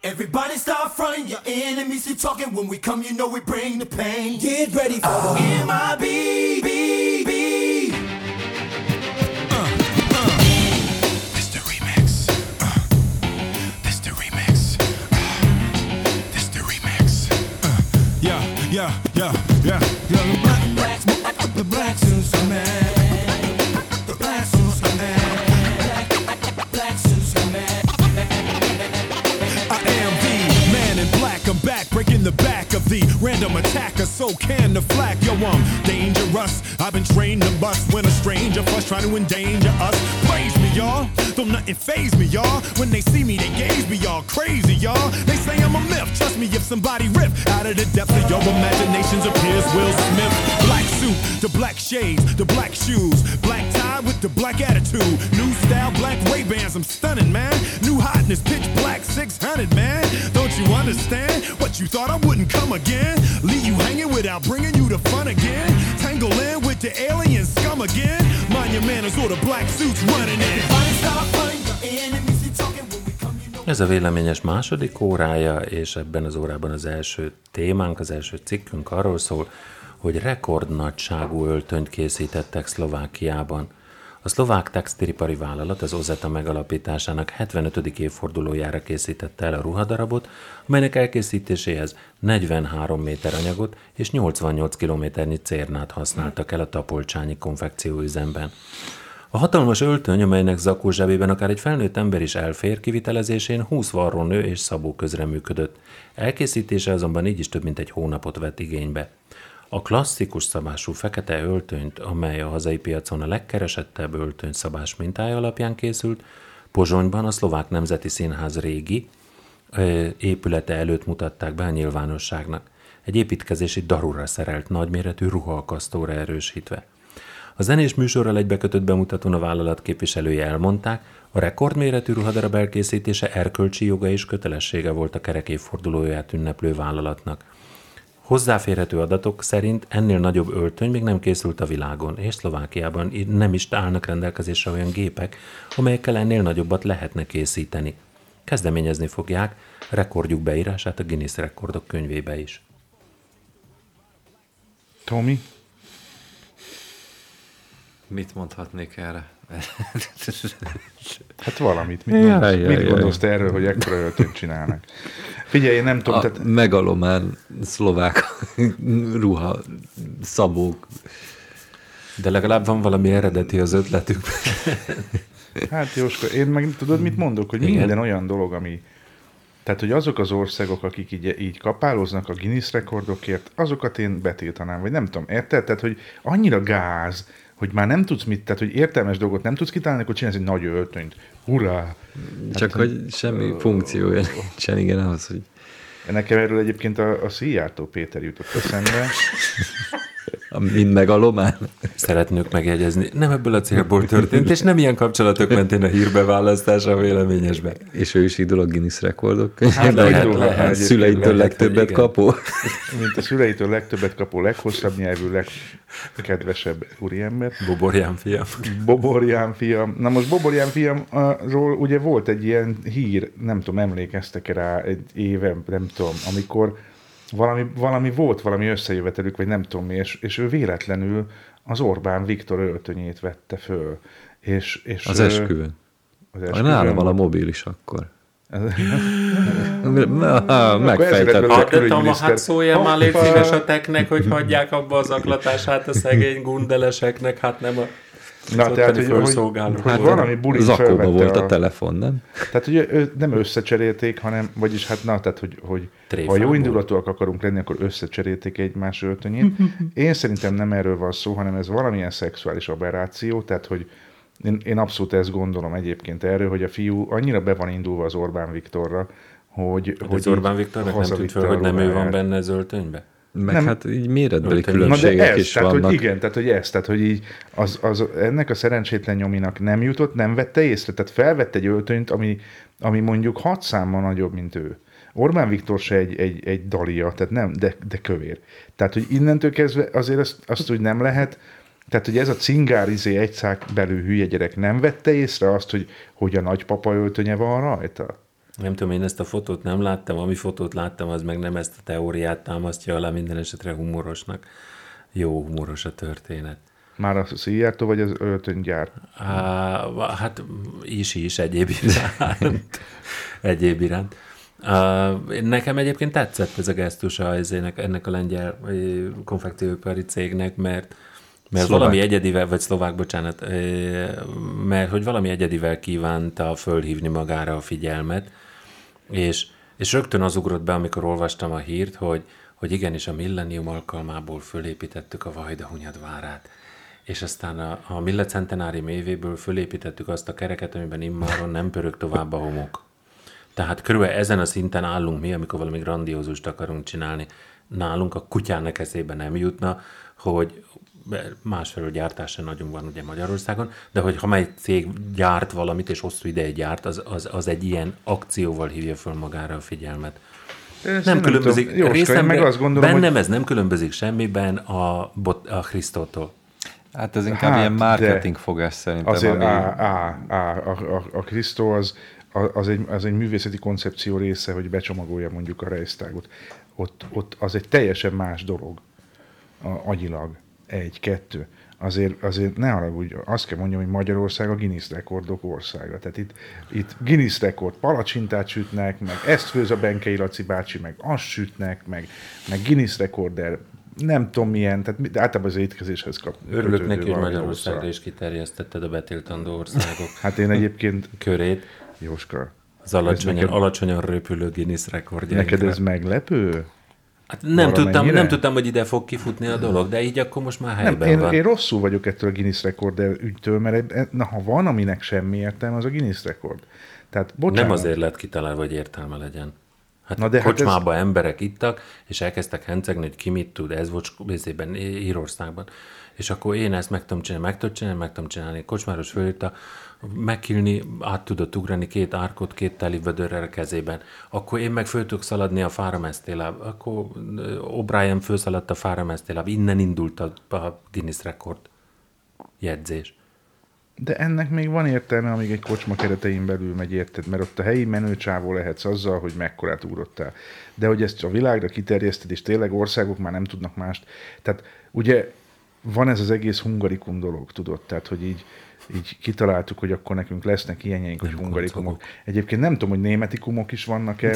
Everybody start fronting, your enemies keep talking. When we come, you know we bring the pain. Get ready for the MIB. This the remix. This the remix. This the remix. Yeah. The black suits are mad. The black suits are mad. Black suits are mad. I am the man in black. I'm back, breaking the back of the random attacker. So can the flak. Yo, I'm dangerous. I've been trained to bust when a stranger fuss trying to endanger us. Praise me, y'all. Don't nothing faze me, y'all. When they see me, they gaze me, y'all. Crazy, y'all. They say I'm a myth. Trust me, if somebody rip out of the depths of your imaginations appears Will Smith. Black suit, the black shades, the black shoes, black tie with the black attitude. New style, black Ray-Bans, I'm stunning, man. New hotness, pitch black 600, man. Don't you understand? What, you thought I wouldn't come again? Leave you hanging without bringing you the fun again? Tangle in with the alien scum again? Mind your manners or the black suits running in. Ez a véleményes második órája, és ebben az órában az első témánk, az első cikkünk arról szól, hogy rekordnagyságú öltönyt készítettek Szlovákiában. A szlovák textilipari vállalat az Ozeta megalapításának 75. évfordulójára készítette el a ruhadarabot, amelynek elkészítéséhez 43 méter anyagot és 88 kilométernyi cérnát használtak el a tapolcsányi konfekcióüzemben. A hatalmas öltöny, amelynek zakó zsebében akár egy felnőtt ember is elfér, kivitelezésén 20 varrónő és szabó közreműködött. Elkészítése azonban így is több mint egy hónapot vett igénybe. A klasszikus szabású fekete öltönyt, amely a hazai piacon a legkeresettebb öltönyszabás mintája alapján készült, Pozsonyban a Szlovák Nemzeti Színház régi épülete előtt mutatták be a nyilvánosságnak, egy építkezési darúra szerelt nagyméretű ruhaakasztóra erősítve. A zenés műsorral egybekötött bemutatón a vállalat képviselői elmondták, a rekordméretű ruhadarab elkészítése erkölcsi joga és kötelessége volt a kerek évfordulóját ünneplő vállalatnak. Hozzáférhető adatok szerint ennél nagyobb öltöny még nem készült a világon, és Szlovákiában nem is állnak rendelkezésre olyan gépek, amelyekkel ennél nagyobbat lehetne készíteni. Kezdeményezni fogják rekordjuk beírását a Guinness rekordok könyvébe is. Tomi? Mit mondhatnék erre? Hát valamit. Mit gondolsz te erről, hogy ekkora öltönyt csinálnak? Figyelj, én nem tudom... A megalomán szlovák ruha szabók. De legalább van valami eredeti az ötletükben. Hát Jóska, én meg tudod, mit mondok? Hogy igen, minden olyan dolog, ami... Tehát, hogy azok az országok, akik így kapálóznak a Guinness rekordokért, azokat én betiltanám, vagy nem tudom, érted? Tehát, hogy annyira gáz, hogy már nem tudsz mit, tehát, hogy értelmes dolgot nem tudsz kitalálni, akkor csinálsz egy nagy öltönyt. Hurrá! Csak hát, hogy semmi funkciója nincsen, igen, ahhoz, hogy... Nekem erről egyébként a Szijjártó Péter jutott eszembe. Mind megalomán? Szeretnünk megjegyezni, nem ebből a célból történt, és nem ilyen kapcsolatok mentén a hírbeválasztása a véleményesben. És ő is idol a Guinness rekordok. Hát, lehet. Szüleitől legtöbbet kapó. Mint a szüleitől legtöbbet kapó, leghosszabb nyelvű, legkedvesebb úriember. Boborján fiam. Boborján fiam. Na most Boborján fiamról ugye volt egy ilyen hír, nem tudom, emlékeztek rá egy éve, nem tudom, amikor valami volt, valami összejövetelük, vagy nem tudom mi, és ő véletlenül az Orbán Viktor öltönyét vette föl. És az esküvőn. Nálam van a mobil is akkor. Adtam a hát szóljam már légy szíves a teknek, hogy hagyják abba az zaklatását a szegény gundeleseknek, hát nem a... Na, tehát, hogy valami bulit Zakóba volt a telefon, nem? Tehát, hogy nem összecserélték, hanem, vagyis hát na, tehát, hogy ha jó indulatúak akarunk lenni, akkor összecserélték egymás öltönyét. Én szerintem nem erről van szó, hanem ez valamilyen szexuális aberráció, tehát, hogy én abszolút ezt gondolom egyébként erről, hogy a fiú annyira be van indulva az Orbán Viktorra, hogy az Orbán Viktornak nem tűnt fel, hogy nem ő van benne az öltönybe? Meg nem, hát így méretbeli különbségek is tehát, vannak. Hogy igen, tehát hogy ez, tehát hogy így ennek a szerencsétlen nyominak nem jutott, nem vette észre, tehát felvett egy öltönyt, ami mondjuk 6 számmal nagyobb, mint ő. Orbán Viktor se egy dalia, tehát nem, de kövér. Tehát, hogy innentől kezdve azért azt úgy nem lehet, tehát, hogy ez a cingárizé egy szák belül hülye gyerek nem vette észre azt, hogy a nagypapa öltönye van rajta? Nem tudom, én ezt a fotót nem láttam, ami fotót láttam, az meg nem ezt a teóriát támasztja alá, minden esetre humorosnak. Jó humoros a történet. Már a Szijjártó vagy az öltönygyár? Hát is egyéb iránt. Nekem egyébként tetszett ez a gesztusa ennek a lengyel konfekcióipari cégnek, mert valami egyedivel, vagy szlovák, bocsánat, mert hogy valami egyedivel kívánta fölhívni magára a figyelmet, és rögtön az ugrott be, amikor olvastam a hírt, hogy igenis a millennium alkalmából fölépítettük a Vajdahunyad várát. És aztán a millecentenárium évéből fölépítettük azt a kereket, amiben immáron nem pörög tovább a homok. Tehát körülbelül ezen a szinten állunk mi, amikor valami grandiózust akarunk csinálni. Nálunk a kutyának eszébe nem jutna, hogy másfelől gyártás sem nagyon van ugye Magyarországon, de hogy ha mely cég gyárt valamit, és hosszú ideig gyárt, az egy ilyen akcióval hívja föl magára a figyelmet. Nem különbözik. Bennem ez nem különbözik semmiben a Krisztótól. Hát ez inkább ilyen marketing fogás szerintem. Azért a Krisztó az egy művészeti koncepció része, hogy becsomagolja mondjuk a Reichstagot. Ott az egy teljesen más dolog agyilag. 1-2. Azért ne haragudj, azt kell mondjam, hogy Magyarország a Guinness rekordok országa. Tehát itt Guinness rekord palacsintát sütnek, meg ezt főz a Benkei Laci bácsi, meg azt sütnek, meg Guinness rekorder, nem tudom milyen, tehát általában az étkezéshez kap. Örülök neki, hogy Magyarországra is kiterjesztetted a betiltandó országok. Hát én egyébként... körét. Jóska. Az alacsonyan röpülő Guinness rekordja. Neked ez meglepő? Hát nem tudtam, hogy ide fog kifutni a dolog, de így akkor most már helyben van. Én rosszul vagyok ettől a Guinness rekorder ügytől, mert ha van, aminek semmi értelme, az a Guinness rekord. Tehát, bocsánat. Nem azért lett kitalálva, hogy értelme legyen. Hát kocsmába emberek ittak, és elkezdtek hencegni, hogy ki mit tud, ez volt Írországban. És akkor én ezt meg tudom csinálni. Kocsmáros fölírta, megkilni, át tudott ugrani 2 árkot, 2 teli vödörrel a kezében. Akkor én meg föl tudok szaladni a Fára-Mesztéláb. Akkor O'Brien fölszaladt a Fára-Mesztéláb. Innen indult a Guinness rekord jegyzés. De ennek még van értelme, amíg egy kocsma keretein belül megy, érted? Mert ott a helyi menőcsávó lehetsz azzal, hogy mekkorát ugrottál. De hogy ezt a világra kiterjeszted, és tényleg országok már nem tudnak mást. Tehát ugye van ez az egész hungarikum dolog, tudod? Tehát, hogy így kitaláltuk, hogy akkor nekünk lesznek ilyenjeink, hogy hungarikumok. Egyébként nem tudom, hogy németikumok is vannak-e,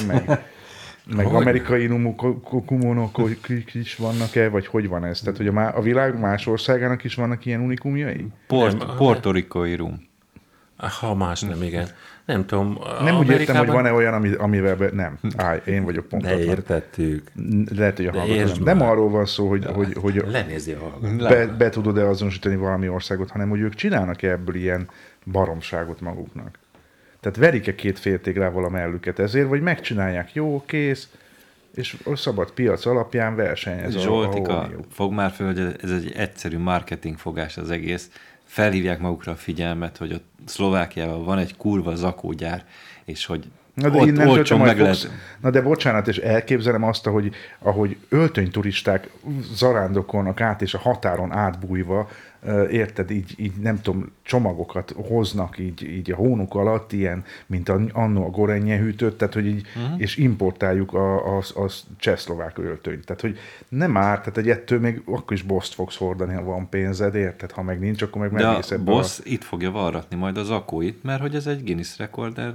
meg amerikai kumonok is vannak-e, vagy hogy van ez? Tehát, hogy a világ más országának is vannak ilyen unikumjai? Portorikói rum. Ha más nem, igen. Nem tudom. Nem úgy értem, hogy van-e olyan, amivel nem. Én vagyok pontosan. De értettük. Lehet, hogy a hallgatók. Nem arról van szó, hogy lenézi a hallgatók. Be tudod-e azonosítani valami országot, hanem hogy ők csinálnak-e ebből ilyen baromságot maguknak. Tehát verik-e 2 féltéglával a mellüket ezért, vagy megcsinálják, jó, kész, és a szabad piac alapján versenyez. Zsoltika, fog már föl, hogy ez egy egyszerű marketing fogás az egész. Felhívják magukra a figyelmet, hogy a Szlovákiában van egy kurva zakógyár, és hogy ott olcsón meg lehet... Na de bocsánat, és elképzelem azt, ahogy öltönyturisták zarándokolnak át, és a határon átbújva, érted, így nem tudom, csomagokat hoznak így a hónuk alatt, ilyen, mint annó a gorenje hűtőt, tehát hogy így, és importáljuk a csehszlovák öltönyt. Tehát, hogy nem árt, tehát egy ettől még akkor is boszt fogsz hordani, ha van pénzed, érted? Ha meg nincs, akkor meg megvész ebbe. De a boss itt fogja varratni majd az akóit, mert hogy ez egy Guinness rekorder,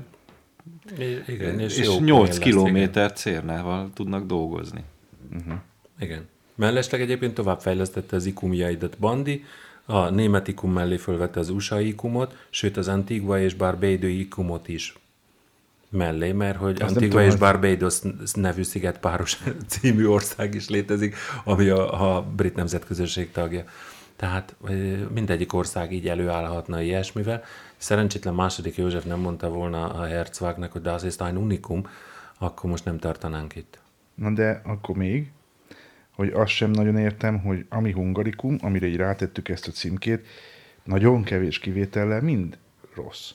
igen, és 8 kilométer cérnával tudnak dolgozni. Igen. Mellesleg egyébként továbbfejlesztette az ikumjaidat Bandi, a német ikum mellé fölvette az USA ikumot, sőt az Antigua és Barbados ikumot is mellé, mert hogy Antigua és Barbados nevű szigetpáros című ország is létezik, ami a brit nemzetközösség tagja. Tehát mindegyik ország így előállhatna ilyesmivel. Szerencsétlen második József nem mondta volna a Herzognak, hogy das ist ein Unikum, akkor most nem tartanánk itt. Na de akkor még, hogy azt sem nagyon értem, hogy ami hungarikum, amire így rátettük ezt a címkét, nagyon kevés kivétellel mind rossz.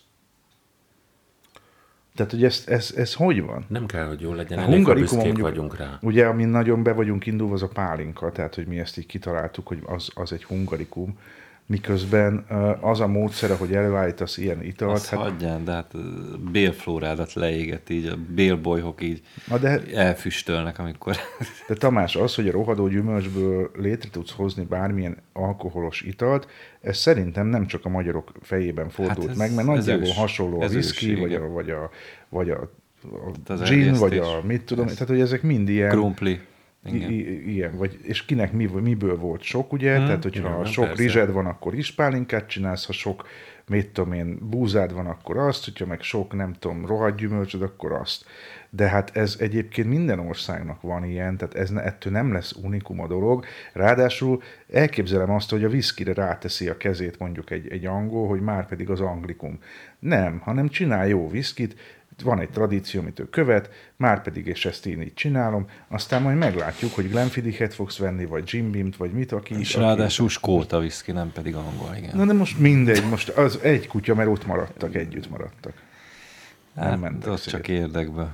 Tehát, hogy ez hogy van? Nem kell, hogy jó legyen, elég, ha büszkék vagyunk rá. Ugye, amin nagyon be vagyunk indulva, az a pálinka, tehát, hogy mi ezt így kitaláltuk, hogy az egy hungarikum, miközben az a módszer, hogy előállítasz ilyen italt... Azt hagyján, de hát bélflórádat leéget így, a bélbolyhok így elfüstölnek, amikor... De Tamás, az, hogy a rohadó gyümölcsből létre tudsz hozni bármilyen alkoholos italt, ez szerintem nem csak a magyarok fejében fordult meg, mert nagyjából hasonló a whisky, vagy a gin, vagy a mit tudom, tehát hogy ezek mind ilyen... Krumpli. Ilyen, vagy, és kinek miből volt sok, ugye? Tehát, hogyha sok rizsed van, akkor ispálinkát csinálsz, ha sok, mit tudom én, búzád van, akkor azt, hogyha meg sok, nem tudom, rohadt gyümölcsöd, akkor azt. De hát ez egyébként minden országnak van ilyen, tehát ettől nem lesz unikum a dolog. Ráadásul elképzelem azt, hogy a viszkire ráteszi a kezét mondjuk egy angol, hogy már pedig az anglikum. Nem, hanem csinál jó viszkit, van egy tradíció, amit ő követ, már pedig, és ezt én így csinálom, aztán majd meglátjuk, hogy Glenfiddichet fogsz venni, vagy Jim Beam-t, vagy mit, aki... És ráadásul skóta viszki, nem pedig angol, igen. Na de most mindegy, most az egy kutya, mert ott maradtak, együtt maradtak. Nem mentek ott csak érdekből.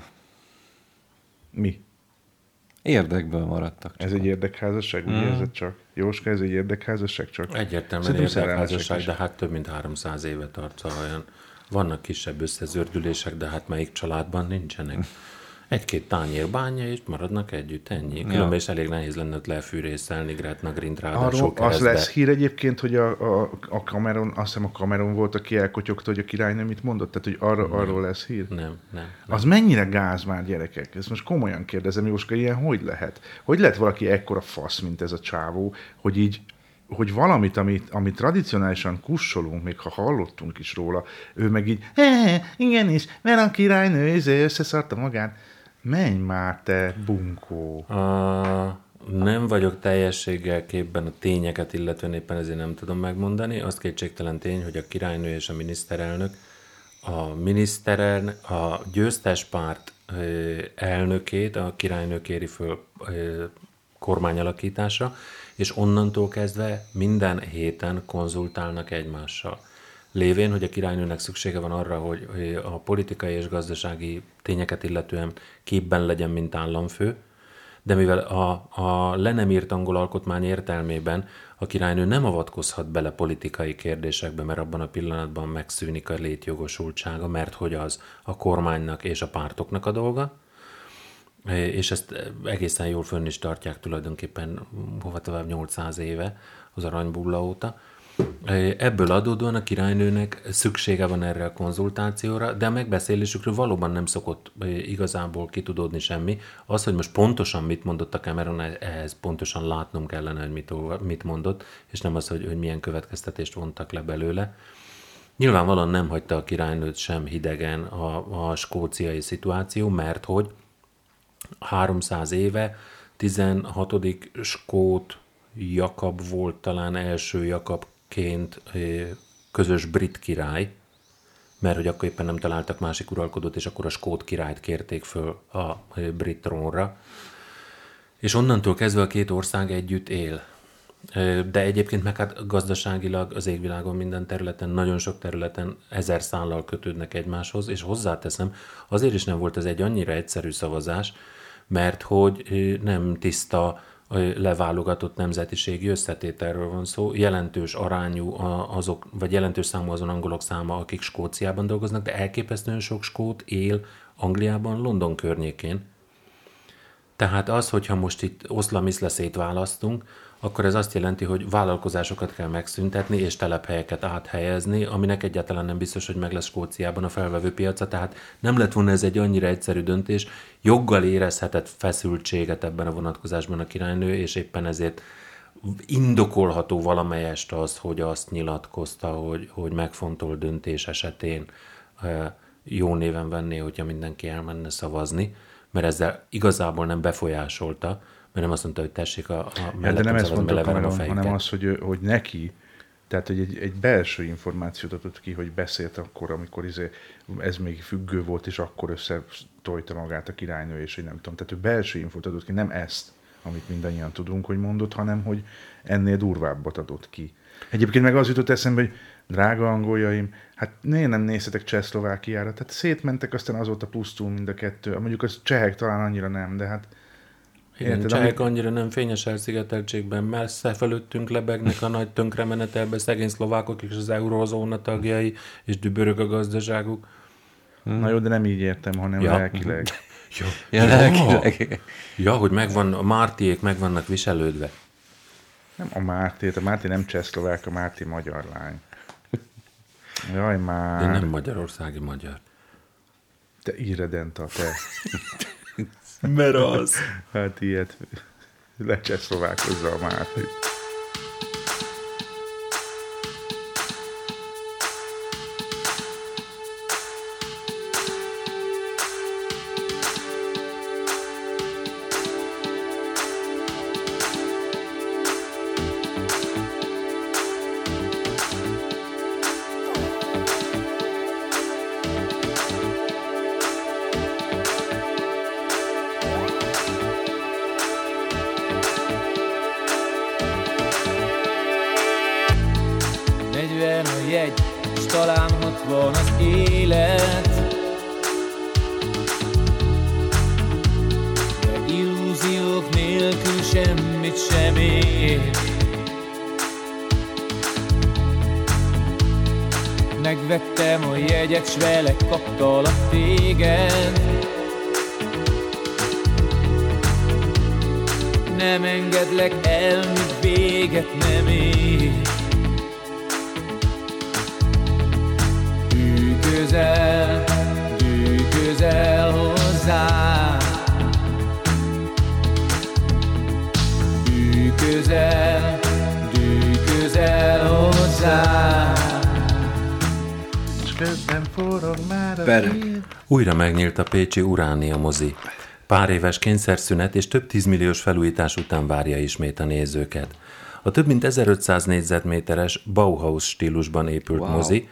Mi? Érdekből maradtak. Ez egy érdekházasság, úgy érzed csak? Jóska, ez egy érdekházasság csak? Egyértelműen érdekházasság, de hát több mint 300 éve tart, szóval olyan... Vannak kisebb összezördülések, de hát melyik családban nincsenek. Egy-két tányér bánja, és maradnak együtt, ennyi. Különben is elég nehéz lenne lefűrészelni Gretna Grint ráadásul keresztbe. Az lesz hír egyébként, hogy a Cameron, azt hiszem a Cameron volt, aki elkotyogta, hogy a királynő mit mondott? Tehát, hogy arról lesz hír? Nem. Az mennyire gáz már, gyerekek? Ezt most komolyan kérdezem, Jóska, ilyen hogy lehet? Hogy lehet valaki ekkora fasz, mint ez a csávó, hogy valamit, amit tradicionálisan kussolunk, még ha hallottunk is róla, ő meg így, igenis, mert a királynő összeszarta magát. Menj már, te bunkó! Nem vagyok teljességgel képben a tényeket, illetve éppen ezért nem tudom megmondani. Az kétségtelen tény, hogy a királynő és a miniszterelnök, a győztes párt elnökét, a királynő kéri föl kormányalakításra, és onnantól kezdve minden héten konzultálnak egymással. Lévén, hogy a királynőnek szüksége van arra, hogy a politikai és gazdasági tényeket illetően képben legyen, mint államfő, de mivel a le nem írt angol alkotmány értelmében a királynő nem avatkozhat bele politikai kérdésekbe, mert abban a pillanatban megszűnik a létjogosultsága, mert hogy az a kormánynak és a pártoknak a dolga, és ezt egészen jól fönn is tartják tulajdonképpen hova tovább 800 éve az aranybulla óta. Ebből adódóan a királynőnek szüksége van erre a konzultációra, de a megbeszélésükről valóban nem szokott igazából kitudódni semmi. Az, hogy most pontosan mit mondott a Cameron, ehhez pontosan látnom kellene, hogy mit mondott, és nem az, hogy milyen következtetést vontak le belőle. Nyilvánvalóan nem hagyta a királynőt sem hidegen a skóciai szituáció, mert hogy 300 éve 16. skót Jakab volt talán első Jakabként közös brit király, mert hogy akkor éppen nem találtak másik uralkodót, és akkor a skót királyt kérték föl a brit trónra. És onnantól kezdve a két ország együtt él. De egyébként meg hát gazdaságilag az égvilágon minden területen, nagyon sok területen 1000 szállal kötődnek egymáshoz, és hozzáteszem, azért is nem volt ez egy annyira egyszerű szavazás, mert hogy nem tiszta, leválogatott nemzetiségi összetételről van szó, jelentős arányú azok, vagy jelentős számú azon angolok száma, akik Skóciában dolgoznak, de elképesztően sok skót él Angliában, London környékén. Tehát az, hogyha most itt oszlamiszle szétválasztunk, akkor ez azt jelenti, hogy vállalkozásokat kell megszüntetni és telephelyeket áthelyezni, aminek egyáltalán nem biztos, hogy meg lesz Skóciában a felvevő piaca, tehát nem lett volna ez egy annyira egyszerű döntés, joggal érezhetett feszültséget ebben a vonatkozásban a királynő, és éppen ezért indokolható valamelyest az, hogy azt nyilatkozta, hogy megfontolt döntés esetén jó néven venné, hogyha mindenki elmenne szavazni, mert ezzel igazából nem befolyásolta, mert nem azt mondta, hogy tessék a de nem ezt mondta Cameron, hanem az, hogy neki, tehát hogy egy belső információt adott ki, hogy beszélt akkor, amikor ez még függő volt, és akkor összetolta magát a királynő, és hogy nem tudom. Tehát ő belső infót adott ki, nem ezt, amit mindannyian tudunk, hogy mondott, hanem hogy ennél durvábbat adott ki. Egyébként meg az jutott eszembe, hogy drága angoljaim, hát miért nem nézhetek Csehszlovákiára? Tehát szétmentek, aztán azóta pusztul mind a kettő. Mondjuk az csehek talán annyira nem, de hát... Igen, csehek annyira nem fényes elszigeteltségben, messze felőttünk lebegnek a nagy tönkremenetelbe szegény szlovákok és az eurózóna tagjai, és dübörög a gazdaságuk. Na jó, de nem így értem, hanem lelkileg. Ja, hogy megvan, a Mártiék meg vannak viselődve. Nem a Márti nem csehszlovák, a Márti magyar lány. Jaj már. De nem magyarországi magyar. Te irredenta, te. Mert az. Hát ilyet lecsehszlovákozza a Márti. Megvettem a jegyet, s vele kaptalak téged. Nem engedlek el, míg véget nem ér. Dű közel hozzá. Dű közel hozzá. Újra megnyílt a pécsi Uránia mozi. Pár éves kényszerszünet és több 10 milliós felújítás után várja ismét a nézőket. A több mint 1500 négyzetméteres Bauhaus stílusban épült mozi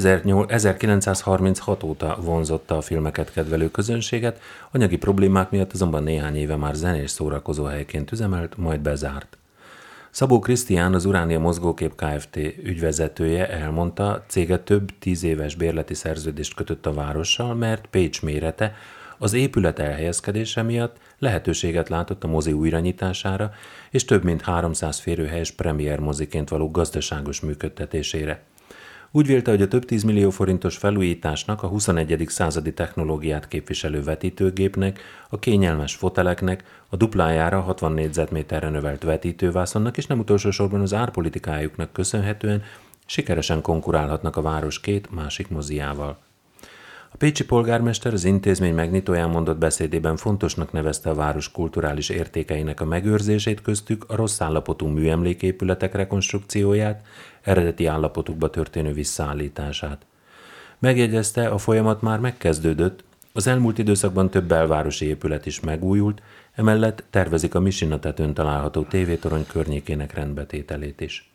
1936 óta vonzotta a filmeket kedvelő közönséget, anyagi problémák miatt azonban néhány éve már zenés szórakozóhelyként üzemelt, majd bezárt. Szabó Krisztián, az Uránia Mozgókép Kft. Ügyvezetője elmondta, cége több 10 éves bérleti szerződést kötött a várossal, mert Pécs mérete az épület elhelyezkedése miatt lehetőséget látott a mozi újranyitására és több mint 300 férőhelyes premier moziként való gazdaságos működtetésére. Úgy vélte, hogy a több 10 millió forintos felújításnak a 21. századi technológiát képviselő vetítőgépnek, a kényelmes foteleknek, a duplájára 60 négyzetméterre növelt vetítővászonnak és nem utolsó sorban az árpolitikájuknak köszönhetően sikeresen konkurálhatnak a város két másik moziával. A pécsi polgármester az intézmény megnyitóján mondott beszédében fontosnak nevezte a város kulturális értékeinek a megőrzését, köztük a rossz állapotú műemléképületek rekonstrukcióját, eredeti állapotukba történő visszaállítását. Megjegyezte, a folyamat már megkezdődött, az elmúlt időszakban több belvárosi épület is megújult, emellett tervezik a Misina tetőn található tévétorony környékének rendbetételét is.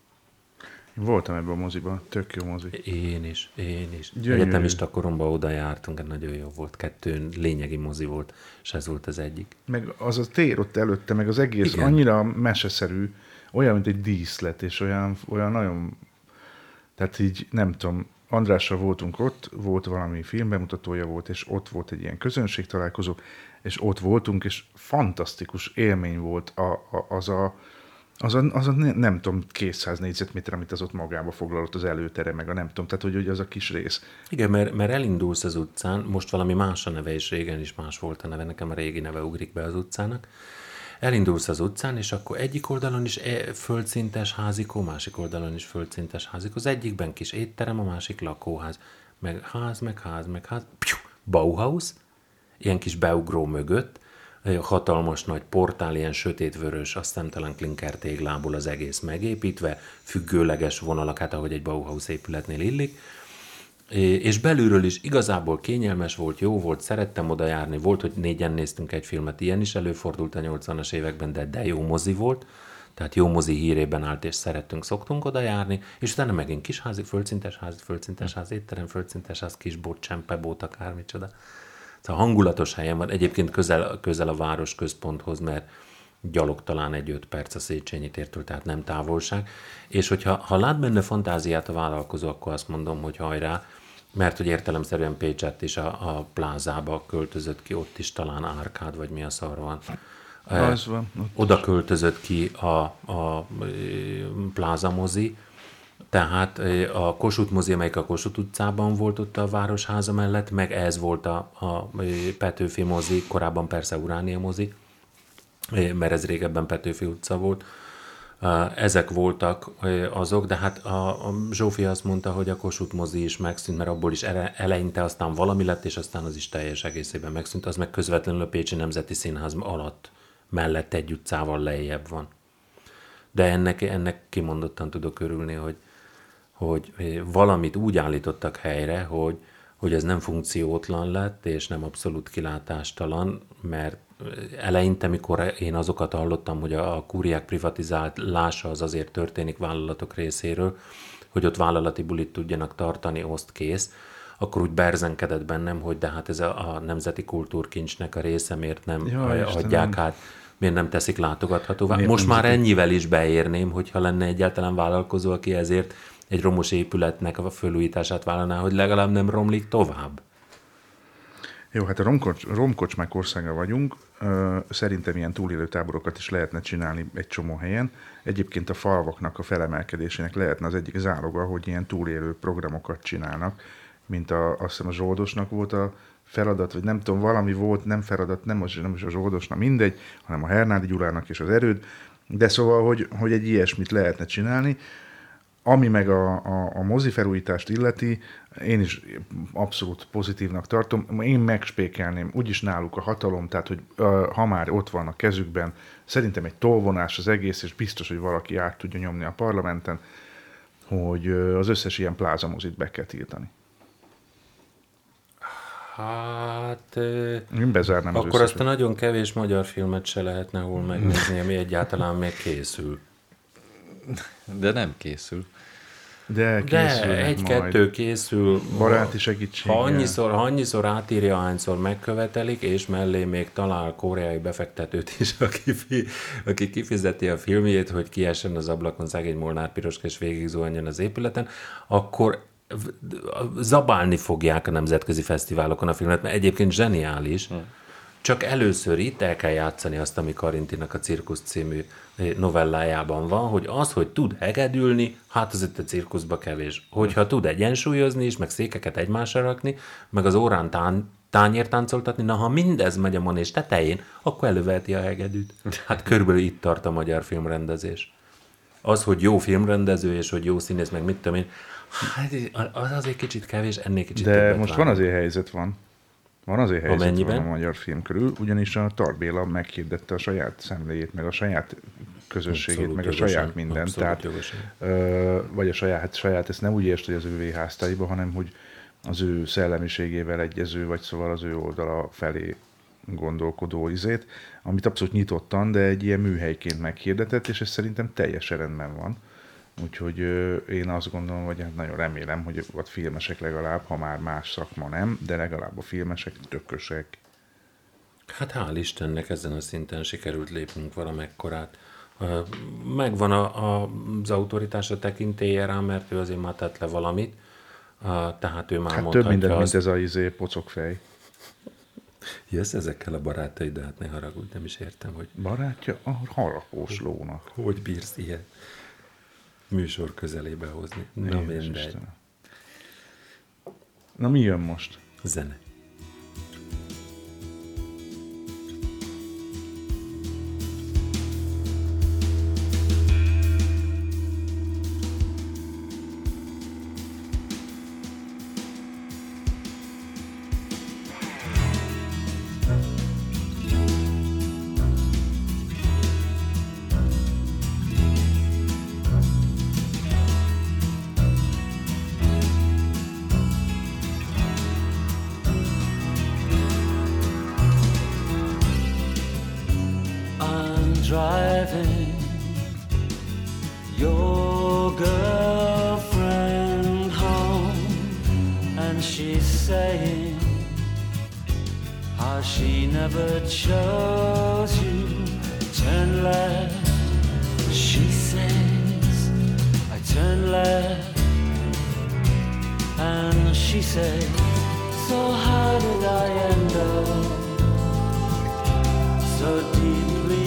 Voltam ebben a moziban, tök jó mozi. Én is. Egyetemista koromban oda jártunk, nagyon jó volt. 2 lényegi mozi volt, és ez volt az egyik. Meg az a tér ott előtte, meg az egész igen. Annyira meseszerű, olyan, mint egy díszlet, és olyan nagyon, tehát így nem tudom, Andrással voltunk ott, volt valami filmbemutatója volt, és ott volt egy ilyen közönségtalálkozó, és ott voltunk, és fantasztikus élmény volt az a nem tudom, 200 négyzetméter, amit az ott magába foglalott az előtere, meg a nem tudom, tehát hogy az a kis rész. Igen, mert elindulsz az utcán, most valami más a neve, és régen is más volt a neve, nekem a régi neve ugrik be az utcának. Elindulsz az utcán, és akkor egyik oldalon is földszintes házikó, másik oldalon is földszintes házikó. Az egyikben kis étterem, a másik lakóház. Meg ház. Piu, Bauhaus, ilyen kis beugró mögött, hatalmas nagy portál, ilyen sötétvörös, aztán klinker téglából az egész megépítve, függőleges vonalak, hát ahogy egy Bauhaus épületnél illik, és belülről is igazából kényelmes volt, jó volt, szerettem oda járni, volt, hogy 4-en néztünk egy filmet, ilyen is előfordult a 80-as években, de jó mozi volt, tehát jó mozi hírében állt, és szoktunk oda járni, és utána megint kis házi, földszintes ház, étterem, földszintes ház, kis bot, csempebót, akármicsoda. Szóval hangulatos helyen van, egyébként közel a város központhoz, mert gyalog talán egy 5 perc a Széchenyi tértől, tehát nem távolság. És hogyha lát benne fantáziát a vállalkozó, akkor azt mondom, hogy hajrá, mert hogy értelemszerűen Pécsett is a plázába költözött ki, ott is talán árkád, vagy mi a szar van. Oda költözött ki a Plaza mozi, tehát a Kossuth mozi, amelyik a Kossuth utcában volt ott a Városháza mellett, meg ez volt a Petőfi mozi, korábban persze Uránia mozi, mert ez régebben Petőfi utca volt. Ezek voltak azok, de hát a Zsófi azt mondta, hogy a Kossuth mozi is megszűnt, mert abból is eleinte aztán valami lett, és aztán az is teljes egészében megszűnt, az meg közvetlenül a Pécsi Nemzeti Színház alatt, mellett egy utcával lejjebb van. De ennek kimondottan tudok örülni, hogy valamit úgy állítottak helyre, hogy ez nem funkciótlan lett, és nem abszolút kilátástalan, mert eleinte, mikor én azokat hallottam, hogy a kúriák privatizálása az azért történik vállalatok részéről, hogy ott vállalati bulit tudjanak tartani, oszt kész, akkor úgy berzenkedett bennem, hogy de hát ez a nemzeti kultúrkincsnek a része, miért nem adják át, miért nem teszik látogathatóvá. Most már ennyivel is beérném, hogyha lenne egyáltalán vállalkozó, aki ezért egy romos épületnek a fölújítását vállalná, hogy legalább nem romlik tovább. Jó, hát a romkocsmák országa vagyunk, szerintem ilyen túlélő táborokat is lehetne csinálni egy csomó helyen. Egyébként a falvaknak a felemelkedésének lehetne az egyik záloga, hogy ilyen túlélő programokat csinálnak, mint azt hiszem a Zsoldosnak volt a feladat, vagy nem tudom, valami volt, nem feladat, nem is a Zsoldosnak, mindegy, hanem a Hernádi Gyulának és az Erőd, de szóval, hogy egy ilyesmit lehetne csinálni. Ami meg a mozi felújítást illeti, én is abszolút pozitívnak tartom. Én megspékelném, úgyis náluk a hatalom, tehát hogy ha már ott van a kezükben, szerintem egy tolvonás az egész, és biztos, hogy valaki át tudja nyomni a parlamenten, hogy az összes ilyen plázamozit be kell tiltani. Hát... Én bezárnám akkor azt a nagyon kevés magyar filmet se lehetne hol megnézni, ami egyáltalán még készül. De nem készül. De egy-kettő készül. Baráti segítséggel. Annyiszor átírja, hányszor megkövetelik, és mellé még talál koreai befektetőt is, aki kifizeti a filmjét, hogy kiessen az ablakon szegény Molnár Piroska, és végig zuhanjon az épületen, akkor zabálni fogják a nemzetközi fesztiválokon a filmet, mert egyébként zseniális. Csak először itt el kell játszani azt, ami Karintinak a Cirkusz című novellájában van, hogy az, hogy tud hegedülni, hát az itt a cirkuszba kevés. Hogyha tud egyensúlyozni is, meg székeket egymásra rakni, meg az órán tányért táncoltatni, na ha mindez megy a manés tetején, akkor előveheti a hegedűt. Hát körülbelül itt tart a magyar filmrendezés. Az, hogy jó filmrendező, és hogy jó színész, meg mit tudom én, hát az azért kicsit kevés, ennél kicsit többet. De most van azért helyzet, van azért helyzet van a magyar film körül, ugyanis a Tar Béla meghirdette a saját szemléjét, meg a saját közösségét, abszolút meg jogosan, a saját mindent. Tehát, vagy a saját, ezt nem úgy értsd, hogy az ő véháztáiba, hanem hogy az ő szellemiségével egyező, vagy szóval az ő oldala felé gondolkodó izét, amit abszolút nyitottan, de egy ilyen műhelyként meghirdetett, és ez szerintem teljesen rendben van. Úgyhogy én azt gondolom, vagy nagyon remélem, hogy a filmesek legalább, ha már más szakma nem, de legalább a filmesek tökösek. Hát hál' Istennek ezen a szinten sikerült lépnünk valamekkorát. Megvan az autoritása tekintélye rá, mert ő azért már tett le valamit, tehát ő már hát mondhatja több mindent, mint ez a pocokfej. Jössz ezekkel a barátaid, de hát ne haragudj, nem is értem, hogy... Barátja a harapós lónak. Hogy bírsz ilyet műsor közelébe hozni? Na mindegy. Na mi jön most? Zene. Driving your girlfriend home, and she's saying how she never chose you. Turn left, she says. I turn left, and she says, so how did I end up so deeply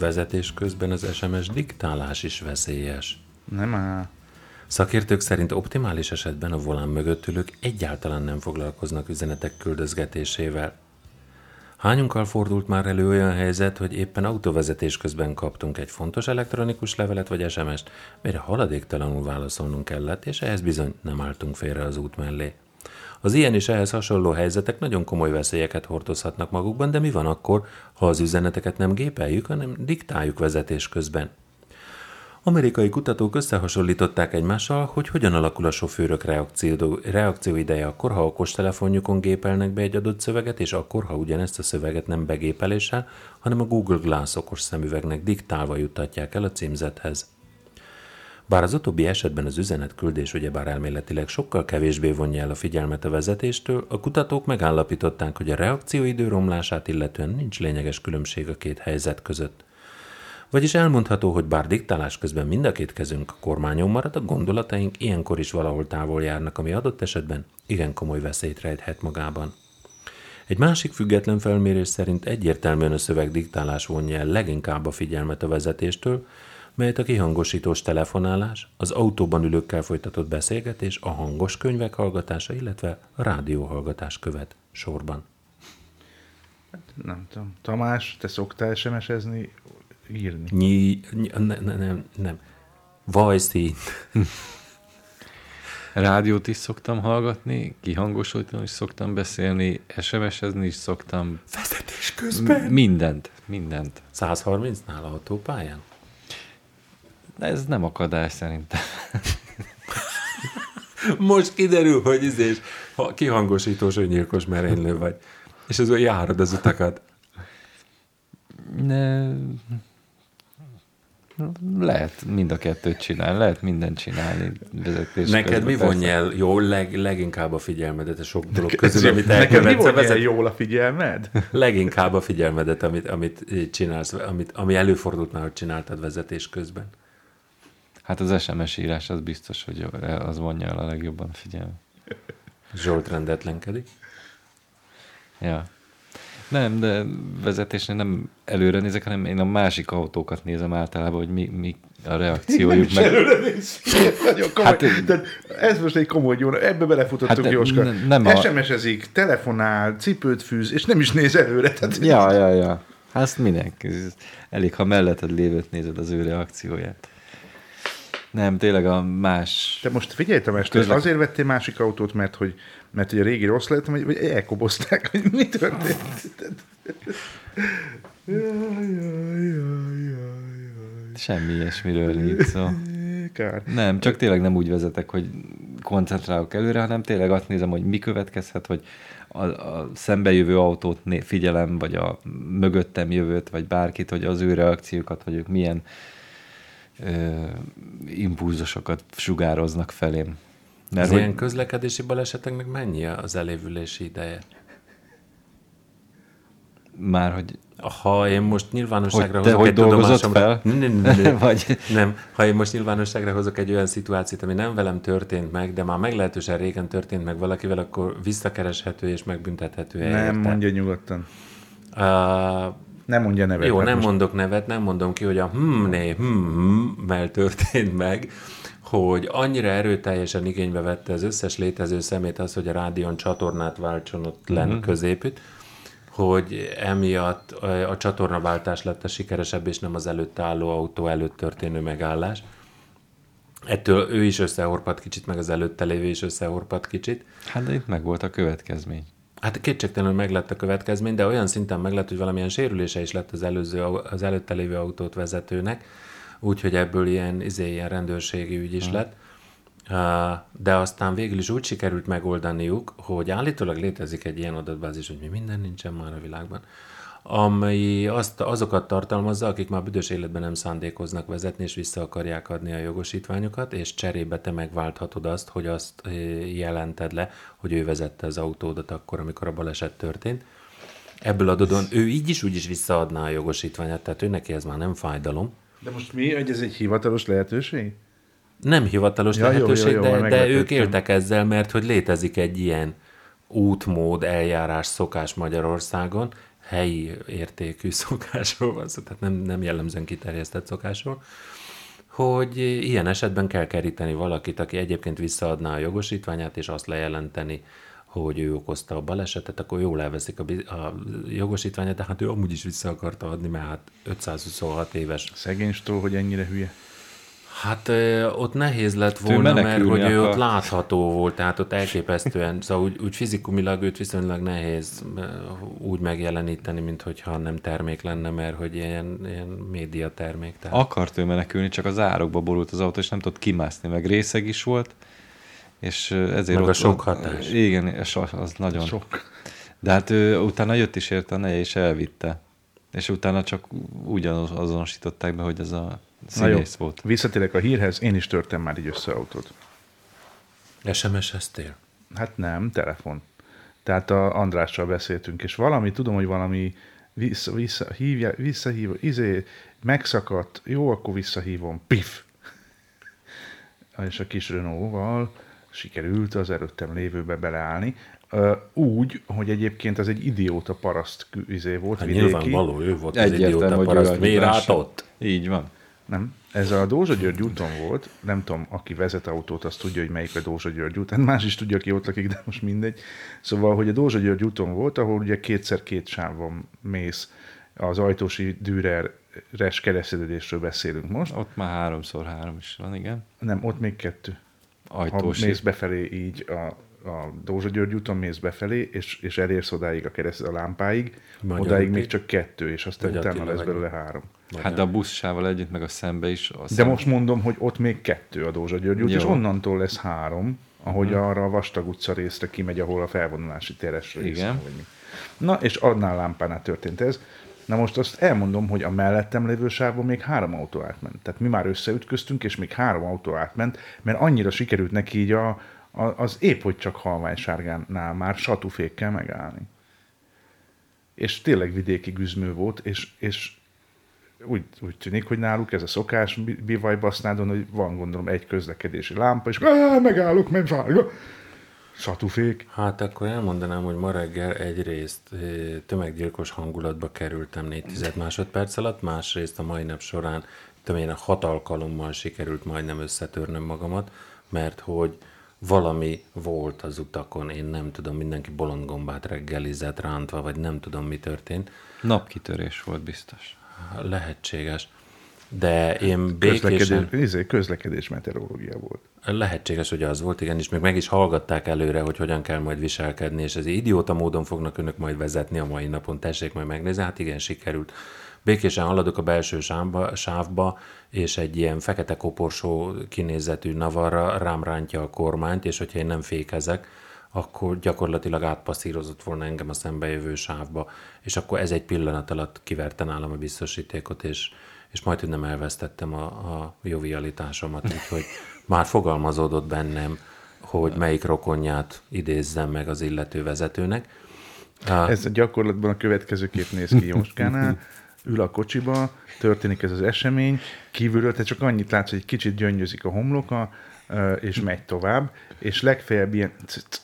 Vezetés közben az SMS diktálás is veszélyes. Nem áll. Szakértők szerint optimális esetben a volán mögött ülők egyáltalán nem foglalkoznak üzenetek küldözgetésével. Hányunkkal fordult már elő olyan helyzet, hogy éppen autóvezetés közben kaptunk egy fontos elektronikus levelet vagy SMS-t, mire haladéktalanul válaszolnunk kellett, és ehhez bizony nem álltunk félre az út mellé. Az ilyen és ehhez hasonló helyzetek nagyon komoly veszélyeket hordozhatnak magukban, de mi van akkor, ha az üzeneteket nem gépeljük, hanem diktáljuk vezetés közben? Amerikai kutatók összehasonlították egymással, hogy hogyan alakul a sofőrök reakcióideje akkor, ha okostelefonjukon gépelnek be egy adott szöveget, és akkor, ha ugyanezt a szöveget nem begépeléssel, hanem a Google Glass okos szemüvegnek diktálva juttatják el a címzethez. Bár az utóbbi esetben az üzenetküldés ugyebár elméletileg sokkal kevésbé vonja el a figyelmet a vezetéstől, a kutatók megállapították, hogy a reakcióidő romlását illetően nincs lényeges különbség a két helyzet között. Vagyis elmondható, hogy bár diktálás közben mind a két kezünk a kormányon marad, a gondolataink ilyenkor is valahol távol járnak, ami adott esetben igen komoly veszélyt rejthet magában. Egy másik független felmérés szerint egyértelműen a szövegdiktálás vonja el leginkább a figyelmet a vezetéstől, melyet a kihangosítós telefonálás, az autóban ülőkkel folytatott beszélgetés, a hangos könyvek hallgatása, illetve a rádióhallgatás követ sorban. Nem tudom. Tamás, te szoktál SMS-ezni, írni? Nem. Vajszín. Rádiót is szoktam hallgatni, kihangosítani is szoktam beszélni, SMS-ezni is szoktam. Vezetés közben? Mindent. 130-nál autópályán? De ez nem akadály szerintem. Most kiderül, hogy kihangosítós öngyilkos merénylő vagy. És azon járod az utakat. Lehet mind a kettőt csinálni, lehet mindent csinálni vezetés. Neked mi vonja el jól leginkább a figyelmedet a sok dolog közül, amit elkövetsz? Neked mi vonja el jól a figyelmed? Leginkább a figyelmedet, amit csinálsz, ami előfordult már, hogy csináltad vezetés közben. Hát az SMS írás az biztos, hogy az vonja el a legjobban a figyelmet. Zsolt rendetlenkedik. Ja. Nem, de vezetésnél nem előre nézek, hanem én a másik autókat nézem általában, hogy mi a reakciójuk. Nem is előre néz. Nagyon komoly. Hát, ez most egy komoly jó, ebbe belefutottunk, Jóska. SMS-ezik, telefonál, cipőt fűz, és nem is néz előre. Tehát ja. Hát azt minek? Elég, ha melletted lévőt nézed az ő reakcióját. Nem, tényleg a más... Te most figyelj, Tamás, azért vettél másik autót, mert hogy a régi rossz lett, vagy elkobozták, hogy mi történt? Semmi ilyesmiről nincs szó. Kár. Nem, csak tényleg nem úgy vezetek, hogy koncentrálok előre, hanem tényleg azt nézem, hogy mi következhet, hogy a szembejövő autót figyelem, vagy a mögöttem jövőt, vagy bárkit, hogy az ő reakciókat, hogy ők milyen impulzusokat sugároznak felém. Mert az ilyen közlekedési baleseteknek mennyi az elévülési ideje? Már, hogy... Ha én most nyilvánosságra hozok egy tudomásomra... Nem. Ha én most nyilvánosságra hozok egy olyan szituációt, ami nem velem történt meg, de már meglehetősen régen történt meg valakivel, akkor visszakereshető és megbüntethető. Nem, mondja nyugodtan. Nem mondja nevet. Jó, nem mondok nevet, nem mondom ki, hogy a mell történt meg, hogy annyira erőteljesen igénybe vette az összes létező szemét az, hogy a rádión csatornát váltson ott lenn középütt, hogy emiatt a csatornaváltás lett a sikeresebb, és nem az előtt álló autó előtt történő megállás. Ettől ő is összehorpadt kicsit, meg az előtte lévő is összehorpadt kicsit. Hát de itt meg volt a következmény. Hát kétségtelenül meg lett a következmény, de olyan szinten meg lett, hogy valamilyen sérülése is lett az előtte lévő autót vezetőnek, úgyhogy ebből ilyen rendőrségi ügy is lett. De aztán végül is úgy sikerült megoldaniuk, hogy állítólag létezik egy ilyen adatbázis, hogy mi minden nincsen már a világban, amely azokat tartalmazza, akik már büdös életben nem szándékoznak vezetni, és vissza akarják adni a jogosítványokat, és cserébe te megválthatod azt, hogy azt jelented le, hogy ő vezette az autódat akkor, amikor a baleset történt. Ebből adódóan ő így is úgy is visszaadná a jogosítványát, tehát ő neki ez már nem fájdalom. De most mi, hogy ez egy hivatalos lehetőség? Nem hivatalos lehetőség, de ők éltek ezzel, mert hogy létezik egy ilyen útmód, eljárás, szokás Magyarországon, helyi értékű szokásról van szó, tehát nem jellemzően kiterjesztett szokásról, hogy ilyen esetben kell keríteni valakit, aki egyébként visszaadná a jogosítványát, és azt lejelenteni, hogy ő okozta a balesetet, akkor jól elveszik a jogosítványát, de hát ő amúgy is vissza akarta adni, mert hát 526 éves. Szegénystől, hogy ennyire hülye. Hát ott nehéz lett volna, mert hogy ő ott látható volt, tehát ott elképesztően, szóval úgy fizikumilag őt viszonylag nehéz úgy megjeleníteni, mint hogyha nem termék lenne, mert hogy ilyen média termék. Tehát. Akart ő menekülni, csak az árokba borult az autó, és nem tudott kimászni, meg részeg is volt, és ezért meg a sok hatás. Igen, az nagyon. Sok. De hát utána jött is érte a neje, és elvitte. És utána csak ugyanaz azonosították be, hogy ez a színész volt. Visszatérek a hírhez, én is törtem már így össze autót. SMS-eztél? Hát nem, telefon. Tehát a Andrással beszéltünk, és tudom, hogy valami visszahív, megszakadt, jó, akkor visszahívom, pif! És a kis Renault-val sikerült az előttem lévőbe beleállni. Úgy, hogy egyébként az egy idióta paraszt volt, hát vidéki. Nyilvánvaló, ő volt az idióta paraszt, miért átott? Így van. Nem. Ez a Dózsa-György úton volt, nem tudom, aki vezet autót, az tudja, hogy melyik a Dózsa-György út. Hát más is tudja, aki ott lakik, de most mindegy. Szóval, hogy a Dózsa-György úton volt, ahol ugye 2x2 sávon mész, az Ajtósi Düreres kereszteződésről beszélünk most. Ott már 3x3 is van, igen. Nem, ott még 2. Ajtósi. Ha mész befelé így a Dózsa-György úton mész befelé, és elérsz odáig a lámpáig, Magyar odáig még csak 2, és aztán utána lesz belőle 3. Hát de a buszsával együtt, meg a szembe is. De most mondom, hogy ott még 2 a Dózsa-György út, és onnantól lesz 3, ahogy arra a Vastag utca részre kimegy, ahol a felvonulási téres rész. Igen. Na, és annál lámpánál történt ez. Na most azt elmondom, hogy a mellettem lévő sávban még 3 autó átment. Tehát mi már összeütköztünk, és még 3 autó átment, mert annyira sikerült neki így az épp hogy csak halványsárgánál már satúfékkel megállni. És tényleg vidéki güzmő volt, és úgy tűnik, hogy náluk ez a szokás Bivajbasznádon, hogy van gondolom egy közlekedési lámpa, és megállok, mert sárga. Satúfék. Hát akkor elmondanám, hogy ma reggel egyrészt tömeggyilkos hangulatba kerültem 4 másodperc alatt, másrészt a mai nap során 6 alkalommal sikerült majdnem összetörnöm magamat, mert hogy valami volt az utakon, én nem tudom, mindenki bolondgombát reggelizett, rántva, vagy nem tudom, mi történt. Napkitörés volt biztos. Lehetséges. De én békésen... Közlekedés meteorológia volt. Lehetséges, hogy az volt, igen, és még meg is hallgatták előre, hogy hogyan kell majd viselkedni, és ez idióta módon fognak önök majd vezetni a mai napon, tessék majd megnézni, hát igen, sikerült. Békésen haladok a belső sávba, és egy ilyen fekete koporsó kinézetű Navarra rám rántja a kormányt, és hogyha én nem fékezek, akkor gyakorlatilag átpasszírozott volna engem a szembejövő sávba, és akkor ez egy pillanat alatt kiverte nálam a biztosítékot, és majd nem elvesztettem a jovialitásomat, úgyhogy már fogalmazódott bennem, hogy melyik rokonját idézzem meg az illető vezetőnek. Ez gyakorlatban a következőképp néz ki Jóskánál. Ül a kocsiba, történik ez az esemény, kívülről te csak annyit látsz, hogy egy kicsit gyöngyözik a homloka, és megy tovább, és legfeljebb ilyen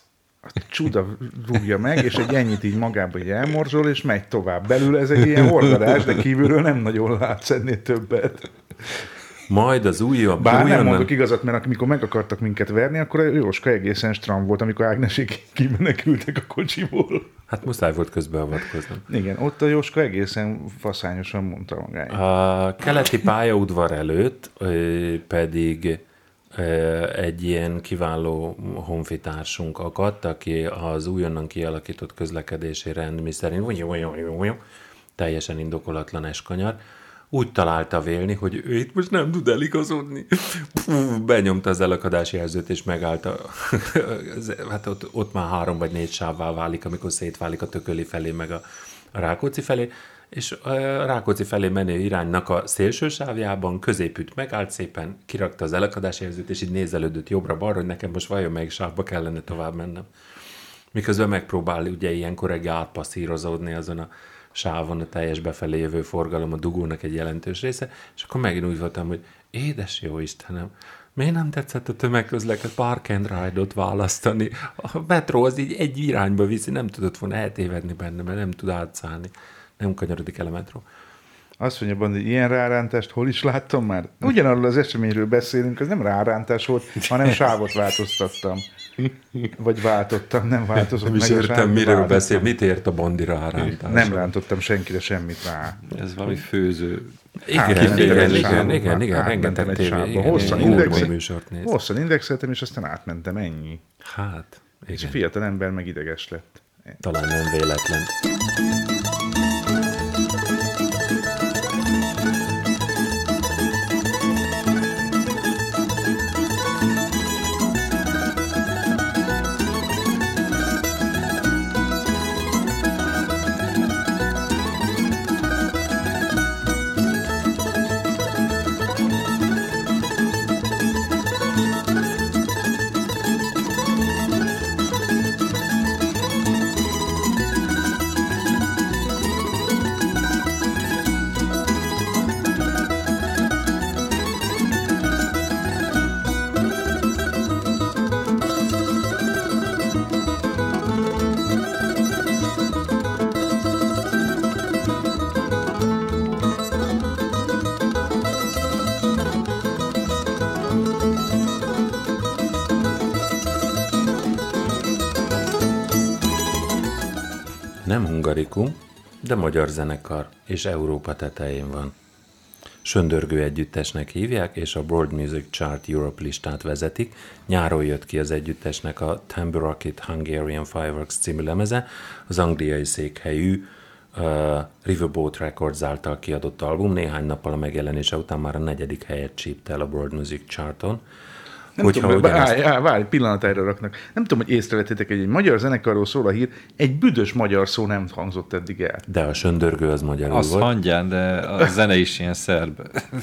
csuda rúgja meg, és egy ennyit így magába így elmorzsol, és megy tovább. Belül ez egy ilyen hordarás, de kívülről nem nagyon látsz ennél többet. Majd az újabb... Bár nem mondok igazat, mert amikor meg akartak minket verni, akkor a Jóska egészen stram volt, amikor Ágnesék kimenekültek a kocsiból. Hát muszáj volt közbeavatkozni. Igen, ott a Jóska egészen faszányosan mondta magáit. A keleti pályaudvar előtt pedig egy ilyen kiváló honfitársunk akadt, aki az újonnan kialakított közlekedési rend, miszerint teljesen indokolatlan eskanyar, úgy találta vélni, hogy ő itt most nem tud eligazodni. Benyomta az elakadási jelzőt, és megállt. Hát ott már 3 vagy 4 sávvá válik, amikor szétválik a Tököli felé, meg a Rákóczi felé, és a Rákóczi felé menő iránynak a szélső sávjában középütt megállt szépen, kirakta az elakadási jelzőt, és így nézelődött jobbra-balra, hogy nekem most vajon melyik sávba kellene tovább mennem. Miközben megpróbál ugye ilyenkor egy átpasszírozódni azon a sávon, a teljes befelé jövő forgalom, a dugónak egy jelentős része, és akkor megint úgy voltam, hogy édes jó Istenem, Miért nem tetszett a tömegközlekedés Park and Ride-ot választani? A metró az így egy irányba viszi, nem tudott volna eltévedni benne, mert nem tud átszállni. Nem kanyarodik el a metró. Azt mondja, hogy ilyen rárántást hol is láttam már? Ugyanarról az eseményről beszélünk, az nem rárántás volt, hanem sávot változtattam. Vagy váltottam, nem változott meg. Nem is értem, miről beszél, mit ért a Bandi rárántás? Nem rántottam senkire semmit rá. Ez valami főző. Igen, rengeteg tévé. Hosszan indexeltem, és aztán átmentem, ennyi. Hát, igen. És a fiatal ember meg ideges lett. Talán nem véletlen. Nem hungarikum, de magyar zenekar, és Európa tetején van. Söndörgő együttesnek hívják, és a World Music Chart Europe listát vezetik. Nyáron jött ki az együttesnek a Tamburakit Hungarian Fireworks című lemeze, az angliai székhelyű Riverboat Records által kiadott album. Néhány nappal a megjelenése után már a 4. helyet csípte el a World Music Charton. Nem tudom, várj, pillanat erre raknak. Nem tudom, hogy észrevettétek, hogy egy magyar zenekarról szól a hír, egy büdös magyar szó nem hangzott eddig el. De a söndörgő az magyarul az volt. Az hangyán, de a zene is ilyen szerb.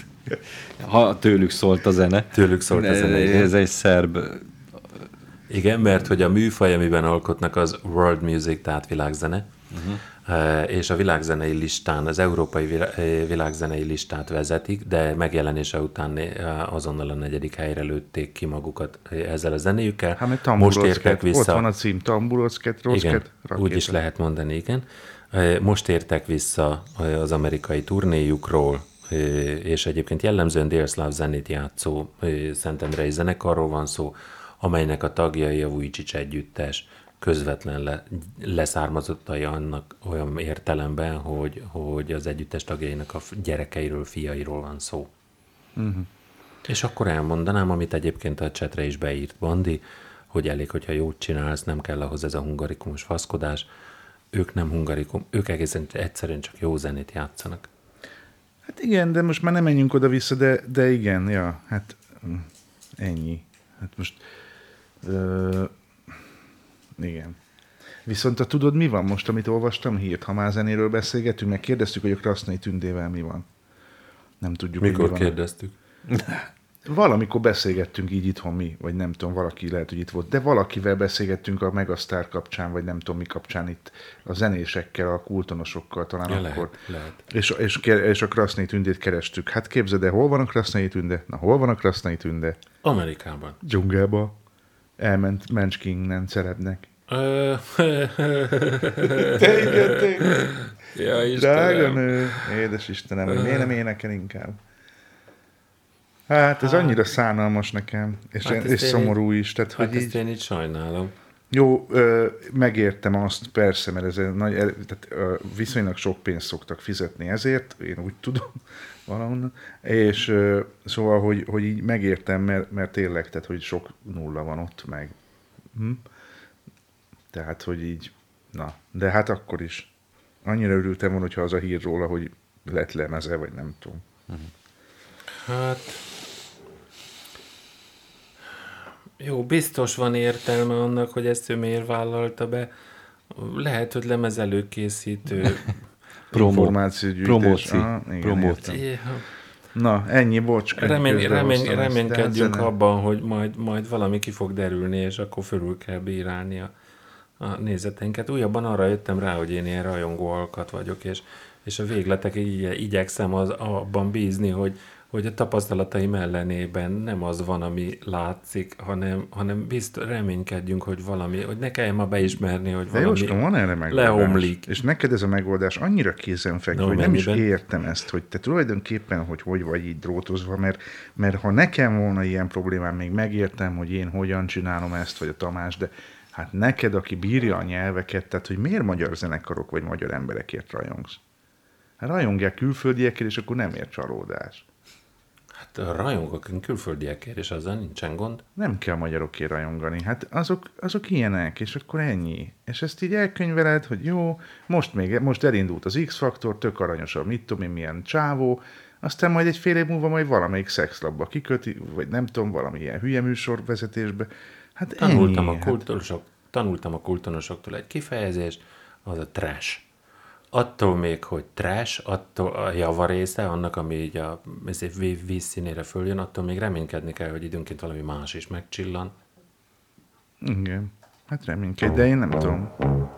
Ha tőlük szólt a zene. Tőlük szólt a zene, igen. Ez egy szerb. Igen, mert hogy a műfaj, amiben alkotnak, az world music, tehát világzene. És a világzenei listán, az európai világzenei listát vezetik, de megjelenése után azonnal a 4. helyre lőtték ki magukat ezzel a zenéjükkel. Hát, most értek vissza. Ott van a cím, Tamburocket, Rocket, úgy is lehet mondani, igen. Most értek vissza az amerikai turnéjukról, és egyébként jellemzően délszláv zenét játszó szentendrei zenekarról van szó, amelynek a tagjai a Vujicic együttes közvetlen leszármazottai annak olyan értelemben, hogy az együttes tagjainak a gyerekeiről, fiairól van szó. És akkor elmondanám, amit egyébként a csetre is beírt Bandi, hogy elég, hogyha jót csinálsz, nem kell ahhoz ez a hungarikumos faszkodás. Ők nem hungarikum, ők egészen egyszerűen csak jó zenét játszanak. Hát igen, de most már nem menjünk oda-vissza, de igen, ja, hát ennyi. Hát most... igen. Viszont tudod, mi van most, amit olvastam hírt? Ha már zenéről beszélgetünk, meg kérdeztük, hogy a Krasznai Tündével mi van. Nem tudjuk, mikor hogy mi van. Kérdeztük? Valamikor beszélgettünk így itthon mi, vagy nem tudom, valaki lehet, hogy itt volt, de valakivel beszélgettünk a Megasztár kapcsán, vagy nem tudom mi kapcsán itt a zenésekkel, a kultonosokkal talán ja, akkor. Lehet. És a Krasznai Tündét kerestük. Hát képzeld el, hol van a Krasznai Tünde? Na, hol van a Krasznai Tünde? Amerikában. Dzsungelba. Elment Menschkingen celebnek. Tényleg. Ja, Istenem. Drága nő. Édes Istenem, hogy miért nem énekel inkább? Hát ez annyira szánalmas nekem, és szomorú is. Tehát, hát hogy ezt én így sajnálom. Jó, megértem azt, persze, mert ez tehát, viszonylag sok pénzt szoktak fizetni ezért, én úgy tudom valahonnan, és szóval, hogy így megértem, mert tényleg, tehát, hogy sok nulla van ott meg. Tehát, hogy így, na, de hát akkor is. Annyira örültem volna, hogyha az a hír róla, hogy lett lemeze, vagy nem tudom. Hát... Jó, biztos van értelme annak, hogy ezt ő miért vállalta be. Lehet, hogy lemez előkészítő. Promóció. Na, ennyi, bocs. Reménykedjünk abban, hogy majd valami ki fog derülni, és akkor fölül kell bírálni a nézeteinket. Újabban arra jöttem rá, hogy én ilyen rajongó alkat vagyok, és a végletek igyekszem abban bízni, hogy a tapasztalataim ellenében nem az van, ami látszik, hanem reménykedjünk, hogy valami, hogy ne kelljen ma beismerni, hogy valami Jóska, van erre megoldás. Leomlik. És neked ez a megoldás annyira kézenfekvő, hogy nem is értem ezt, hogy te tulajdonképpen, hogy vagy így drótozva, mert ha nekem volna ilyen problémám, még megértem, hogy én hogyan csinálom ezt, vagy a Tamás, de hát neked, aki bírja a nyelveket, tehát hogy miért magyar zenekarok vagy magyar emberekért rajongsz? Hát rajongjál külföldiekért, és akkor nem ér csalódás. Hát rajongok külföldiekért, és azzal nincsen gond. Nem kell magyarokért rajongani. Hát azok ilyenek, és akkor ennyi. És ezt így elkönyveled, hogy jó, most elindult az X-faktor, tök aranyos a mit tudom én, milyen csávó, aztán majd egy fél év múlva majd valamelyik szexlabba kiköti, vagy nem tudom, valami ilyen hülye műsorvezetésbe. Hát Tanultam a kultúrnosoktól egy kifejezést, az a trash. Attól még, hogy trash, attól a javarésze, annak, ami így a vízszínére följön, attól még reménykedni kell, hogy időnként valami más is megcsillan. Igen, hát reménykedj, de én nem tudom.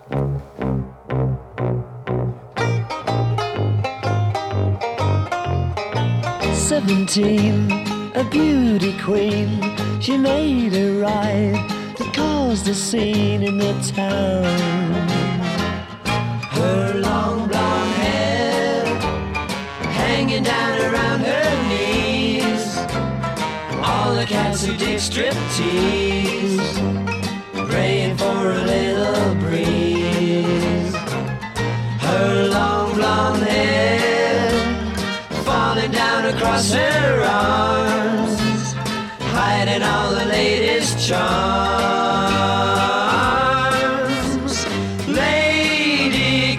A beauty queen, she made a ride that caused a scene in the town. Her long blonde hair hanging down around her knees. All the cats who dig striptease, praying for a little breeze. Her long blonde hair falling down across her arms, hiding all the latest charms. Lady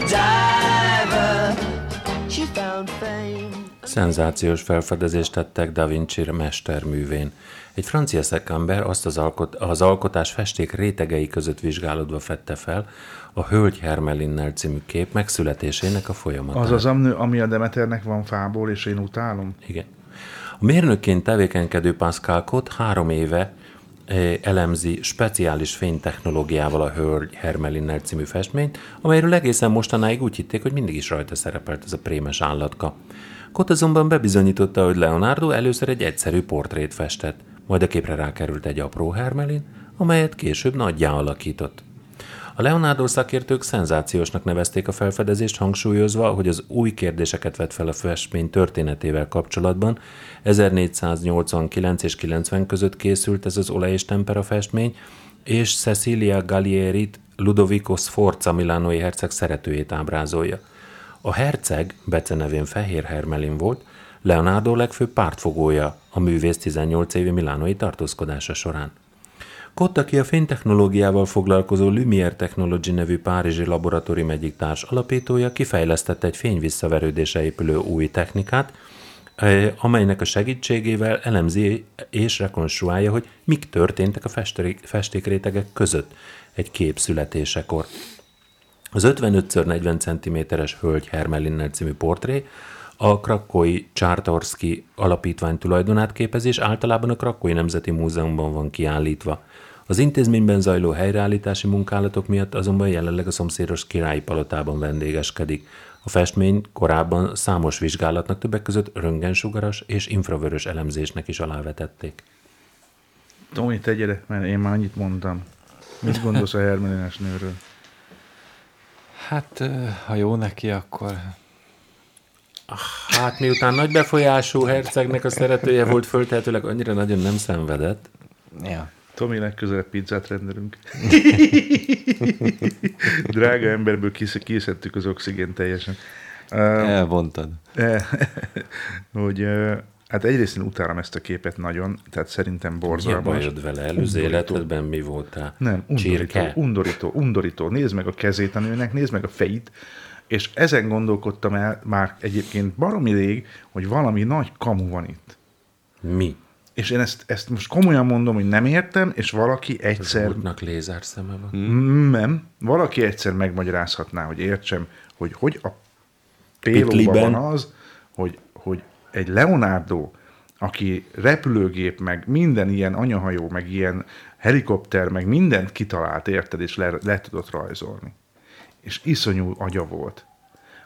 Godiva, she found fame. Szenzációs felfedezést tettek Da Vinci mesterművén. Egy francia szakember azt az alkotás festék rétegei között vizsgálódva fedte fel a Hölgy Hermelinnel című kép megszületésének a folyamatát. Az, ami a Demeternek van fából, és én utálom? Igen. A mérnökként tevékenykedő Pascal Cotte 3 éve elemzi speciális fénytechnológiával a Hölgy Hermelinnel című festményt, amelyről egészen mostanáig úgy hitték, hogy mindig is rajta szerepelt ez a prémes állatka. Cotte azonban bebizonyította, hogy Leonardo először egy egyszerű portrét festett, majd a képre rákerült egy apró Hermelin, amelyet később nagyjá alakított. A Leonardo szakértők szenzációsnak nevezték a felfedezést, hangsúlyozva, hogy az új kérdéseket vett fel a festmény történetével kapcsolatban. 1489 és 90 között készült ez az olaj és tempera festmény, és Cecilia Gallierit, Ludovico Sforza milánói herceg szeretőjét ábrázolja. A herceg becenevén Fehér Hermelin volt, Leonardo legfőbb pártfogója a művész 18 évi milánói tartózkodása során. Cotte, aki a fénytechnológiával foglalkozó Lumière Technology nevű párizsi laboratórium egyik társ alapítója, kifejlesztette egy fényvisszaverődésre épülő új technikát, amelynek a segítségével elemzi és rekonstruálja, hogy mik történtek a festékrétegek között egy kép születésekor. Az 55x40 cm-es Hölgy Hermelinnel című portré a krakói Czartoryski alapítvány tulajdonát képezi, és általában a Krakói Nemzeti Múzeumban van kiállítva. Az intézményben zajló helyreállítási munkálatok miatt azonban jelenleg a szomszédos Királyi Palotában vendégeskedik. A festmény korábban számos vizsgálatnak, többek között röntgensugaras és infravörös elemzésnek is alávetették. Tomi, tegyere, mert én már annyit mondtam. Mit gondolsz a Hermelines nőről? Hát, ha jó neki, akkor... Hát miután nagy befolyású hercegnek a szeretője volt, föltehetőleg annyira nagyon nem szenvedett. Ja. Tomi, legközelebb pizzát rendelünk. Drága emberből kiszedtük az oxigént teljesen. Elvontad. Hogy... Hát egyrészt én utálom ezt a képet nagyon, tehát szerintem borzalmas. Milyen bajod vele? Előző életedben mi voltál? Nem, undorító. Nézd meg a kezét a nőnek, nézd meg a fejét, és ezen gondolkodtam el már egyébként baromi rég, hogy valami nagy kamu van itt. Mi? És én ezt most komolyan mondom, hogy nem értem, és valaki egyszer... Az útnak lézárszeme van? Nem. Valaki egyszer megmagyarázhatná, hogy értsem, hogy a pélóban van az, hogy egy Leonardo, aki repülőgép, meg minden ilyen anyahajó, meg ilyen helikopter, meg mindent kitalált, érted, és le tudott rajzolni. És iszonyú agya volt.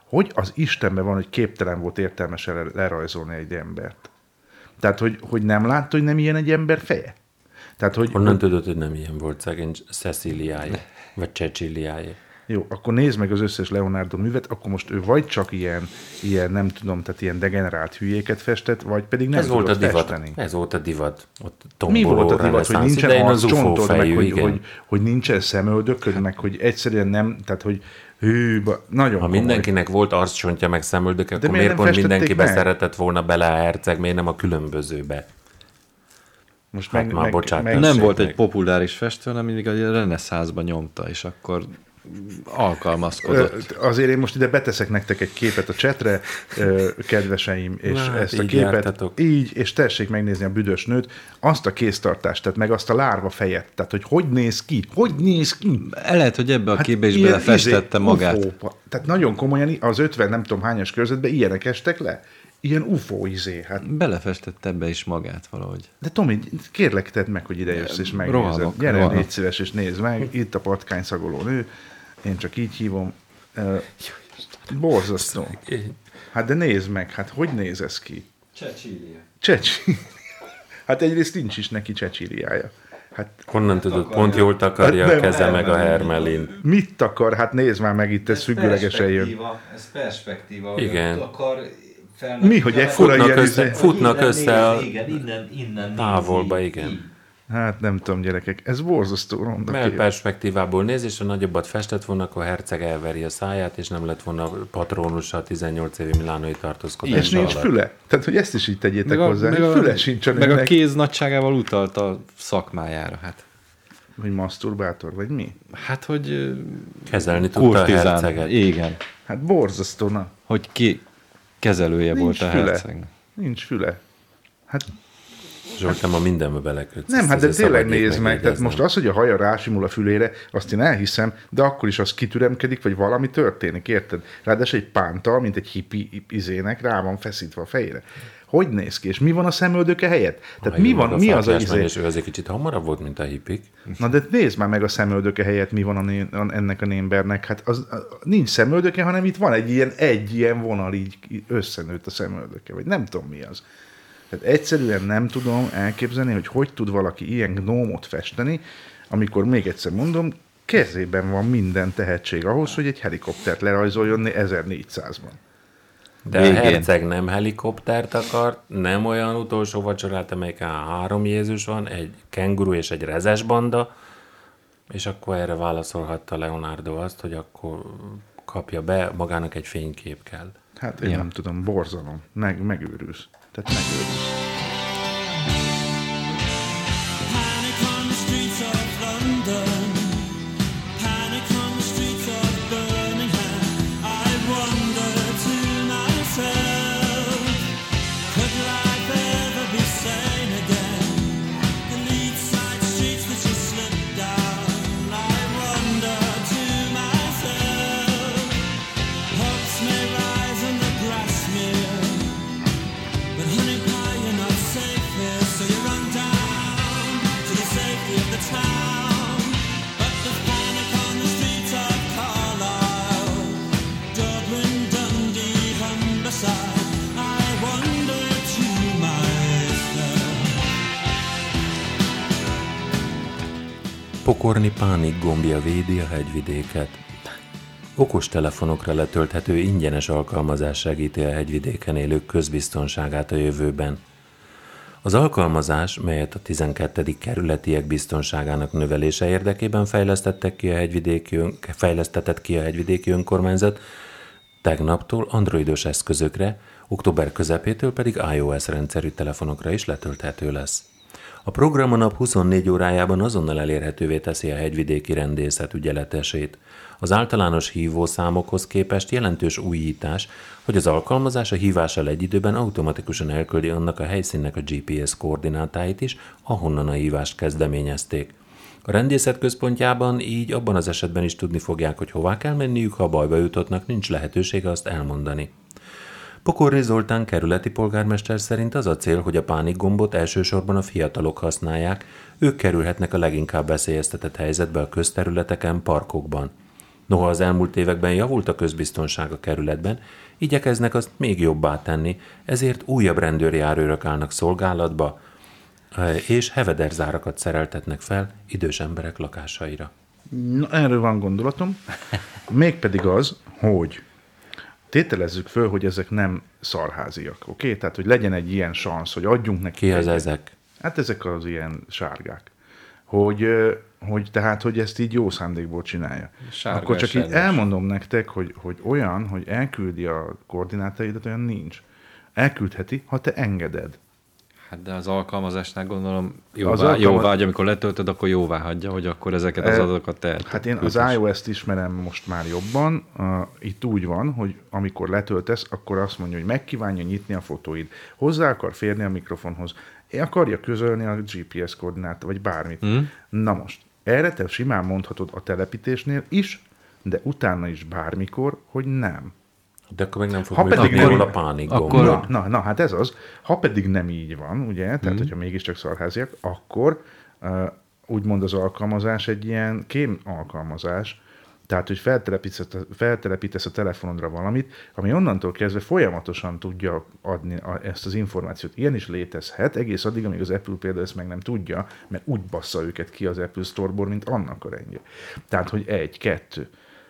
hogy az Istenben van, hogy képtelen volt értelmesen lerajzolni egy embert? Tehát, hogy nem látta, hogy nem ilyen egy ember feje? Tehát, honnan tudod, hogy nem ilyen volt szegény Ceciliája, vagy Ceciliája? Jó, akkor nézd meg az összes Leonardo művet, akkor most ő vagy csak ilyen nem tudom, tehát ilyen degenerált hülyéket festett, vagy pedig nem tudott festeni. Ez volt a divat. Ott mi volt a divat, hogy nincsen arccsontod, meg hogy nincsen szemöldököd, meg hogy egyszerűen nem, tehát hogy nagyon ha mindenkinek volt arccsontja, meg szemöldöke, akkor miért pont mindenkibe szeretett volna bele a herceg, miért nem a különbözőbe? Most nem volt egy populáris festő, hanem mindig a reneszánszban nyomta, és akkor alkalmazkodott. Azért én most ide beteszek nektek egy képet a csetre, kedveseim, és ezt a képet jártatok. Így, és tessék megnézni a büdös nőt, azt a kéztartást, tehát meg azt a lárva fejet, tehát hogy néz ki? Lehet, hogy ebbe a képbe is belefestette magát. UFO, tehát nagyon komolyan az 50 nem tudom hányas körzetben ilyenek estek le. Ilyen UFO hát. Belefestette ebbe is magát valahogy. De Tomi, kérlek tedd meg, hogy ide jössz és megnézed. Gyere, légy szíves és nézd meg. Itt a patkány szagoló nő. Én csak így hívom. Borzasztó. Hát de nézd meg, hát hogy néz ez ki? Cecília. Hát egyrészt nincs is neki Cecíliája. Hát, honnan tudod, pont jól takarja a keze meg a hermelin. Mit takar? Hát nézd már meg itt, ez függőlegesen jön. Ez perspektíva. Igen. Mi, hogy ekkora ilyen... Futnak össze a innen távolba, igen. Hát nem tudom, gyerekek, ez borzasztó ronda kép. Mert perspektívából néz, és ha nagyobbat festett volna, akkor a herceg elveri a száját, és nem lett volna patronusa a 18 évi milánói tartózkodás. És nincs füle. Tehát, hogy ezt is így tegyétek hozzá, hogy füle sincs a nőnek. Meg a kéz nagyságával utalt a szakmájára, hát. Vagy maszturbátor, vagy mi? Hát, hogy... kezelni tudta a herceget. Igen. Hát borzasztó, na. Hogy ki kezelője nincs volt a hercegnek. Nincs füle. Hát... Zsoltán, ma mindenbe belekötsz. Nem, hát de tényleg nézd meg. Tehát most az, hogy a haja rásimul a fülére, azt én elhiszem, de akkor is az kitüremkedik, vagy valami történik, érted? Ráadásul egy pántal, mint egy hippi izének rá van feszítve a fejére. Hogy néz ki? És mi van a szemöldöke helyett? Tehát mi az a izé? És ő azért kicsit hamarabb volt, mint a hippik. Na de nézd már meg a szemöldöke helyett, mi van ennek a némbernek. Hát nincs szemöldöke, hanem itt van egy ilyen vonal, így összenőtt a szemöldöke, vagy nem tudom mi az. Tehát egyszerűen nem tudom elképzelni, hogy tud valaki ilyen gnómot festeni, amikor még egyszer mondom, kezében van minden tehetség ahhoz, hogy egy helikoptert lerajzoljon 1400-ban. De a herceg nem helikoptert akart, nem olyan utolsó vacsorát, amelyiken 3 Jézus van, egy kenguru és egy rezes banda, és akkor erre válaszolhatta Leonardo azt, hogy akkor kapja be, magának egy fénykép kell. Hát én nem tudom, borzalom, megőrülsz. Tehát megőrülsz. Pokorni pánik gombja védi a hegyvidéket. Okos telefonokra letölthető ingyenes alkalmazás segíti a hegyvidéken élők közbiztonságát a jövőben. Az alkalmazás, melyet a 12. kerületiek biztonságának növelése érdekében fejlesztetett ki a hegyvidéki önkormányzat, tegnaptól androidos eszközökre, október közepétől pedig iOS rendszerű telefonokra is letölthető lesz. A program a nap 24 órájában azonnal elérhetővé teszi a hegyvidéki rendészet ügyeletesét. Az általános hívószámokhoz képest jelentős újítás, hogy az alkalmazás a hívással egy időben automatikusan elküldi annak a helyszínnek a GPS koordinátáit is, ahonnan a hívást kezdeményezték. A rendészet központjában így abban az esetben is tudni fogják, hogy hová kell menniük, ha bajba jutottnak, nincs lehetősége azt elmondani. Pokorni Zoltán kerületi polgármester szerint az a cél, hogy a pánikgombot elsősorban a fiatalok használják, ők kerülhetnek a leginkább veszélyeztetett helyzetbe a közterületeken, parkokban. Noha az elmúlt években javult a közbiztonság a kerületben, igyekeznek azt még jobbá tenni, ezért újabb rendőrjárőrök állnak szolgálatba, és hevederzárakat szereltetnek fel idős emberek lakásaira. Na, erről van gondolatom. Mégpedig az, hogy tételezzük föl, hogy ezek nem szarháziak, oké? Tehát, hogy legyen egy ilyen szansz, hogy adjunk neki. Ki az ezek? Hát ezek az ilyen sárgák. Hogy tehát, hogy ezt így jó szándékból csinálja. Sárga akkor csak esernyős. így elmondom nektek, hogy olyan, hogy elküldi a koordinátáidat, olyan nincs. Elküldheti, ha te engeded. Hát de az alkalmazásnál gondolom jóvá hagyja, amikor letöltöd, akkor jóvá hagyja, hogy akkor ezeket az adatokat te. Hát én az iOS-t ismerem most már jobban. Itt úgy van, hogy amikor letöltesz, akkor azt mondja, hogy megkívánja nyitni a fotóid. Hozzá akar férni a mikrofonhoz. Akarja közölni a GPS koordináta, vagy bármit. Na most, erre te simán mondhatod a telepítésnél is, de utána is bármikor, hogy nem. De akkor meg nem fog működni jól a pánik gomb. Na, hát ez az. Ha pedig nem így van, ugye, tehát hogyha mégiscsak szarháziak, akkor úgymond az alkalmazás egy ilyen kém alkalmazás, tehát, hogy feltelepítesz a telefonodra valamit, ami onnantól kezdve folyamatosan tudja adni ezt az információt. Ilyen is létezhet, egész addig, amíg az Apple például ezt meg nem tudja, mert úgy bassza őket ki az Apple Store-ból, mint annak a rendje. Tehát, hogy 1, 2.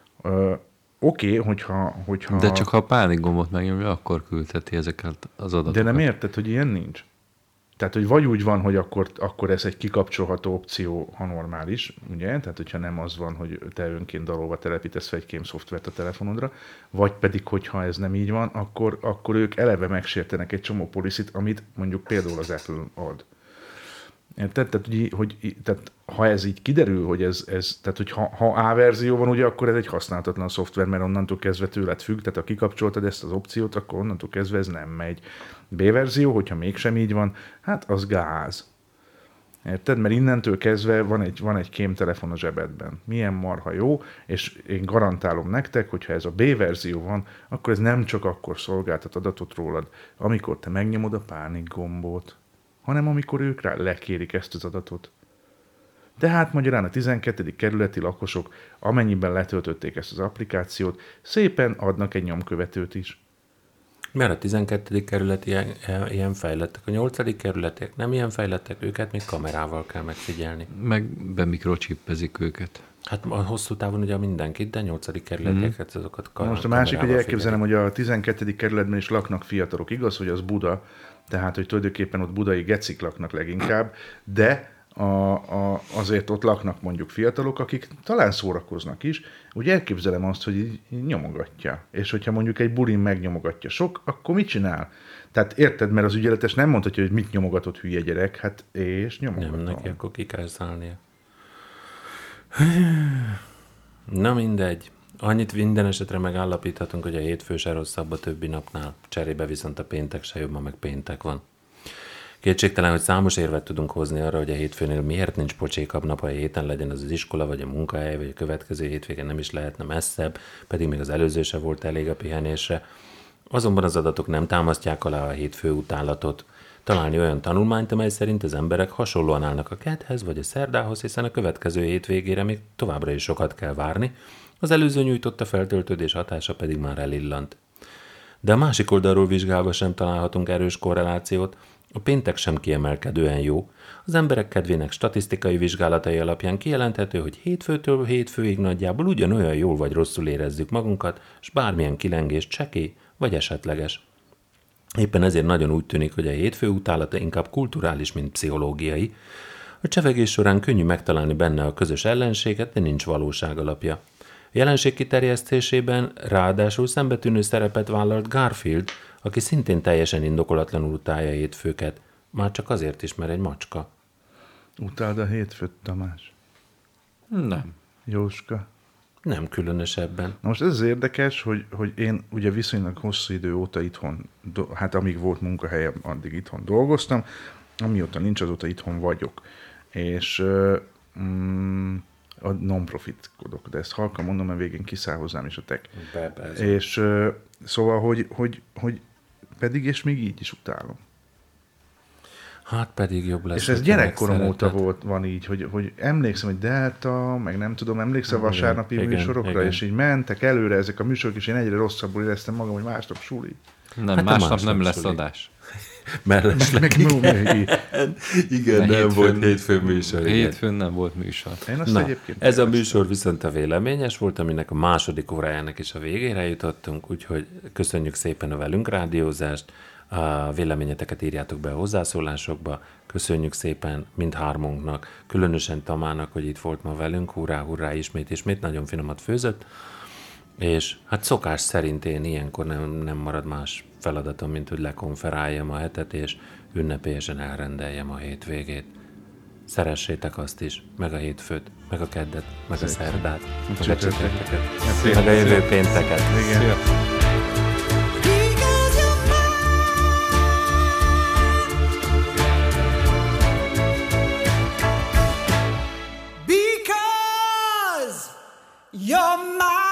Oké, hogyha... De csak ha a pánik gombot megnyomja, akkor küldheti ezeket az adatokat. De nem érted, hogy ilyen nincs? Tehát, hogy vagy úgy van, hogy akkor ez egy kikapcsolható opció, ha normális, ugye? Tehát, hogyha nem az van, hogy te önként dalolva telepítesz fel egy kém szoftvert a telefonodra, vagy pedig, hogyha ez nem így van, akkor ők eleve megsértenek egy csomó policit, amit mondjuk például az Apple ad. Érted? Tehát, ha ez így kiderül, hogy ez tehát, hogy ha A verzió van, ugye, akkor ez egy használhatatlan szoftver, mert onnantól kezdve tőled függ, tehát ha kikapcsoltad ezt az opciót, akkor onnantól kezdve ez nem megy. B verzió, hogyha mégsem így van, hát az gáz. Érted? Mert innentől kezdve van egy kémtelefon a zsebedben. Milyen marha jó, és én garantálom nektek, hogyha ez a B verzió van, akkor ez nem csak akkor szolgáltat adatot rólad, amikor te megnyomod a pánik gombot, hanem amikor ők rá lekérik ezt az adatot. Tehát magyarán a 12. kerületi lakosok, amennyiben letöltötték ezt az applikációt, szépen adnak egy nyomkövetőt is. Mert a 12. kerületi ilyen fejlettek, a 8. kerületek nem ilyen fejlettek, őket még kamerával kell megfigyelni. Meg bemikrocsippezik őket. Hát a hosszú távon ugye mindenkit, de 8. kerületeket azokat most a másik, hogy elképzelem, hogy a 12. kerületben is laknak fiatalok. Igaz, hogy az Buda, tehát, hogy tulajdonképpen ott budai gecik laknak leginkább, de azért ott laknak mondjuk fiatalok, akik talán szórakoznak is. Úgy elképzelem azt, hogy így nyomogatja. És hogyha mondjuk egy bulin megnyomogatja sok, akkor mit csinál? Tehát érted, mert az ügyeletes nem mondhatja, hogy mit nyomogatott hülye gyerek, hát és nyomogatom. Nem, neki akkor ki kell szállnia. Na mindegy. Annyit minden esetre megállapíthatunk, hogy a hétfő se rosszabb a többi napnál. Cserébe viszont a péntek se jobb, ma meg péntek van. Kétségtelen, hogy számos érvet tudunk hozni arra, hogy a hétfőnél miért nincs pocsékabb nap a héten, legyen az iskola, vagy a munkahely, vagy a következő hétvégen nem is lehetne messzebb, pedig még az előző se volt elég a pihenésre. Azonban az adatok nem támasztják alá a hétfő utálatot. Találni olyan tanulmányt, amely szerint az emberek hasonlóan állnak a kedhez vagy a szerdához, hiszen a következő hétvégére még továbbra is sokat kell várni, az előző nyújtotta feltöltődés hatása pedig már elillant. De a másik oldalról vizsgálva sem találhatunk erős korrelációt, a péntek sem kiemelkedően jó. Az emberek kedvének statisztikai vizsgálatai alapján kijelenthető, hogy hétfőtől hétfőig nagyjából ugyanolyan jól vagy rosszul érezzük magunkat, s bármilyen kilengés csekély vagy esetleges. Éppen ezért nagyon úgy tűnik, hogy a hétfő utálata inkább kulturális, mint pszichológiai. A csevegés során könnyű megtalálni benne a közös ellenséget, de nincs valóság alapja. A jelenség kiterjesztésében ráadásul szembetűnő szerepet vállalt Garfield, aki szintén teljesen indokolatlanul utálja a hétfőket, már csak azért is, mert egy macska. Utáld a hétfőt, Tamás? Nem. Jóska? Nem különösebben. Na most ez az érdekes, hogy én ugye viszonylag hosszú idő óta itthon, hát amíg volt munkahelyem, addig itthon dolgoztam, amióta nincs, azóta itthon vagyok. És a non-profitkodok, de ezt halkan mondom, mert végén kiszáll hozzám is a tek. És szóval, hogy pedig és még így is utálom. Hát pedig jobb lesz. És ez gyerekkorom óta van így, hogy emlékszem, hogy Delta, meg nem tudom, emlékszem vasárnapi műsorokra, és így mentek előre ezek a műsorok, és én egyre rosszabbul éreztem magam, hogy másnap suli. Nem, hát másnap nem lesz adás. Mellesleg. Igen, nem volt hétfőn műsor. Hétfőn nem volt műsor. Ez a műsor viszont a véleményes volt, aminek a második órájának is a végére jutottunk, úgyhogy köszönjük szépen a velünk rádiózást, a véleményeteket írjátok be a hozzászólásokba, köszönjük szépen mindhármunknak, különösen Tamának, hogy itt volt ma velünk, hurrá, ismét, nagyon finomat főzött, és hát szokás szerint én ilyenkor nem marad más feladatom, mint hogy lekonferáljam a hetet, és ünnepélyesen elrendeljem a hétvégét. Szeressétek azt is, meg a hétfőt, meg a keddet, meg a szerdát, meg a csütörtöket, meg a jövő pénteket. Igen. You're my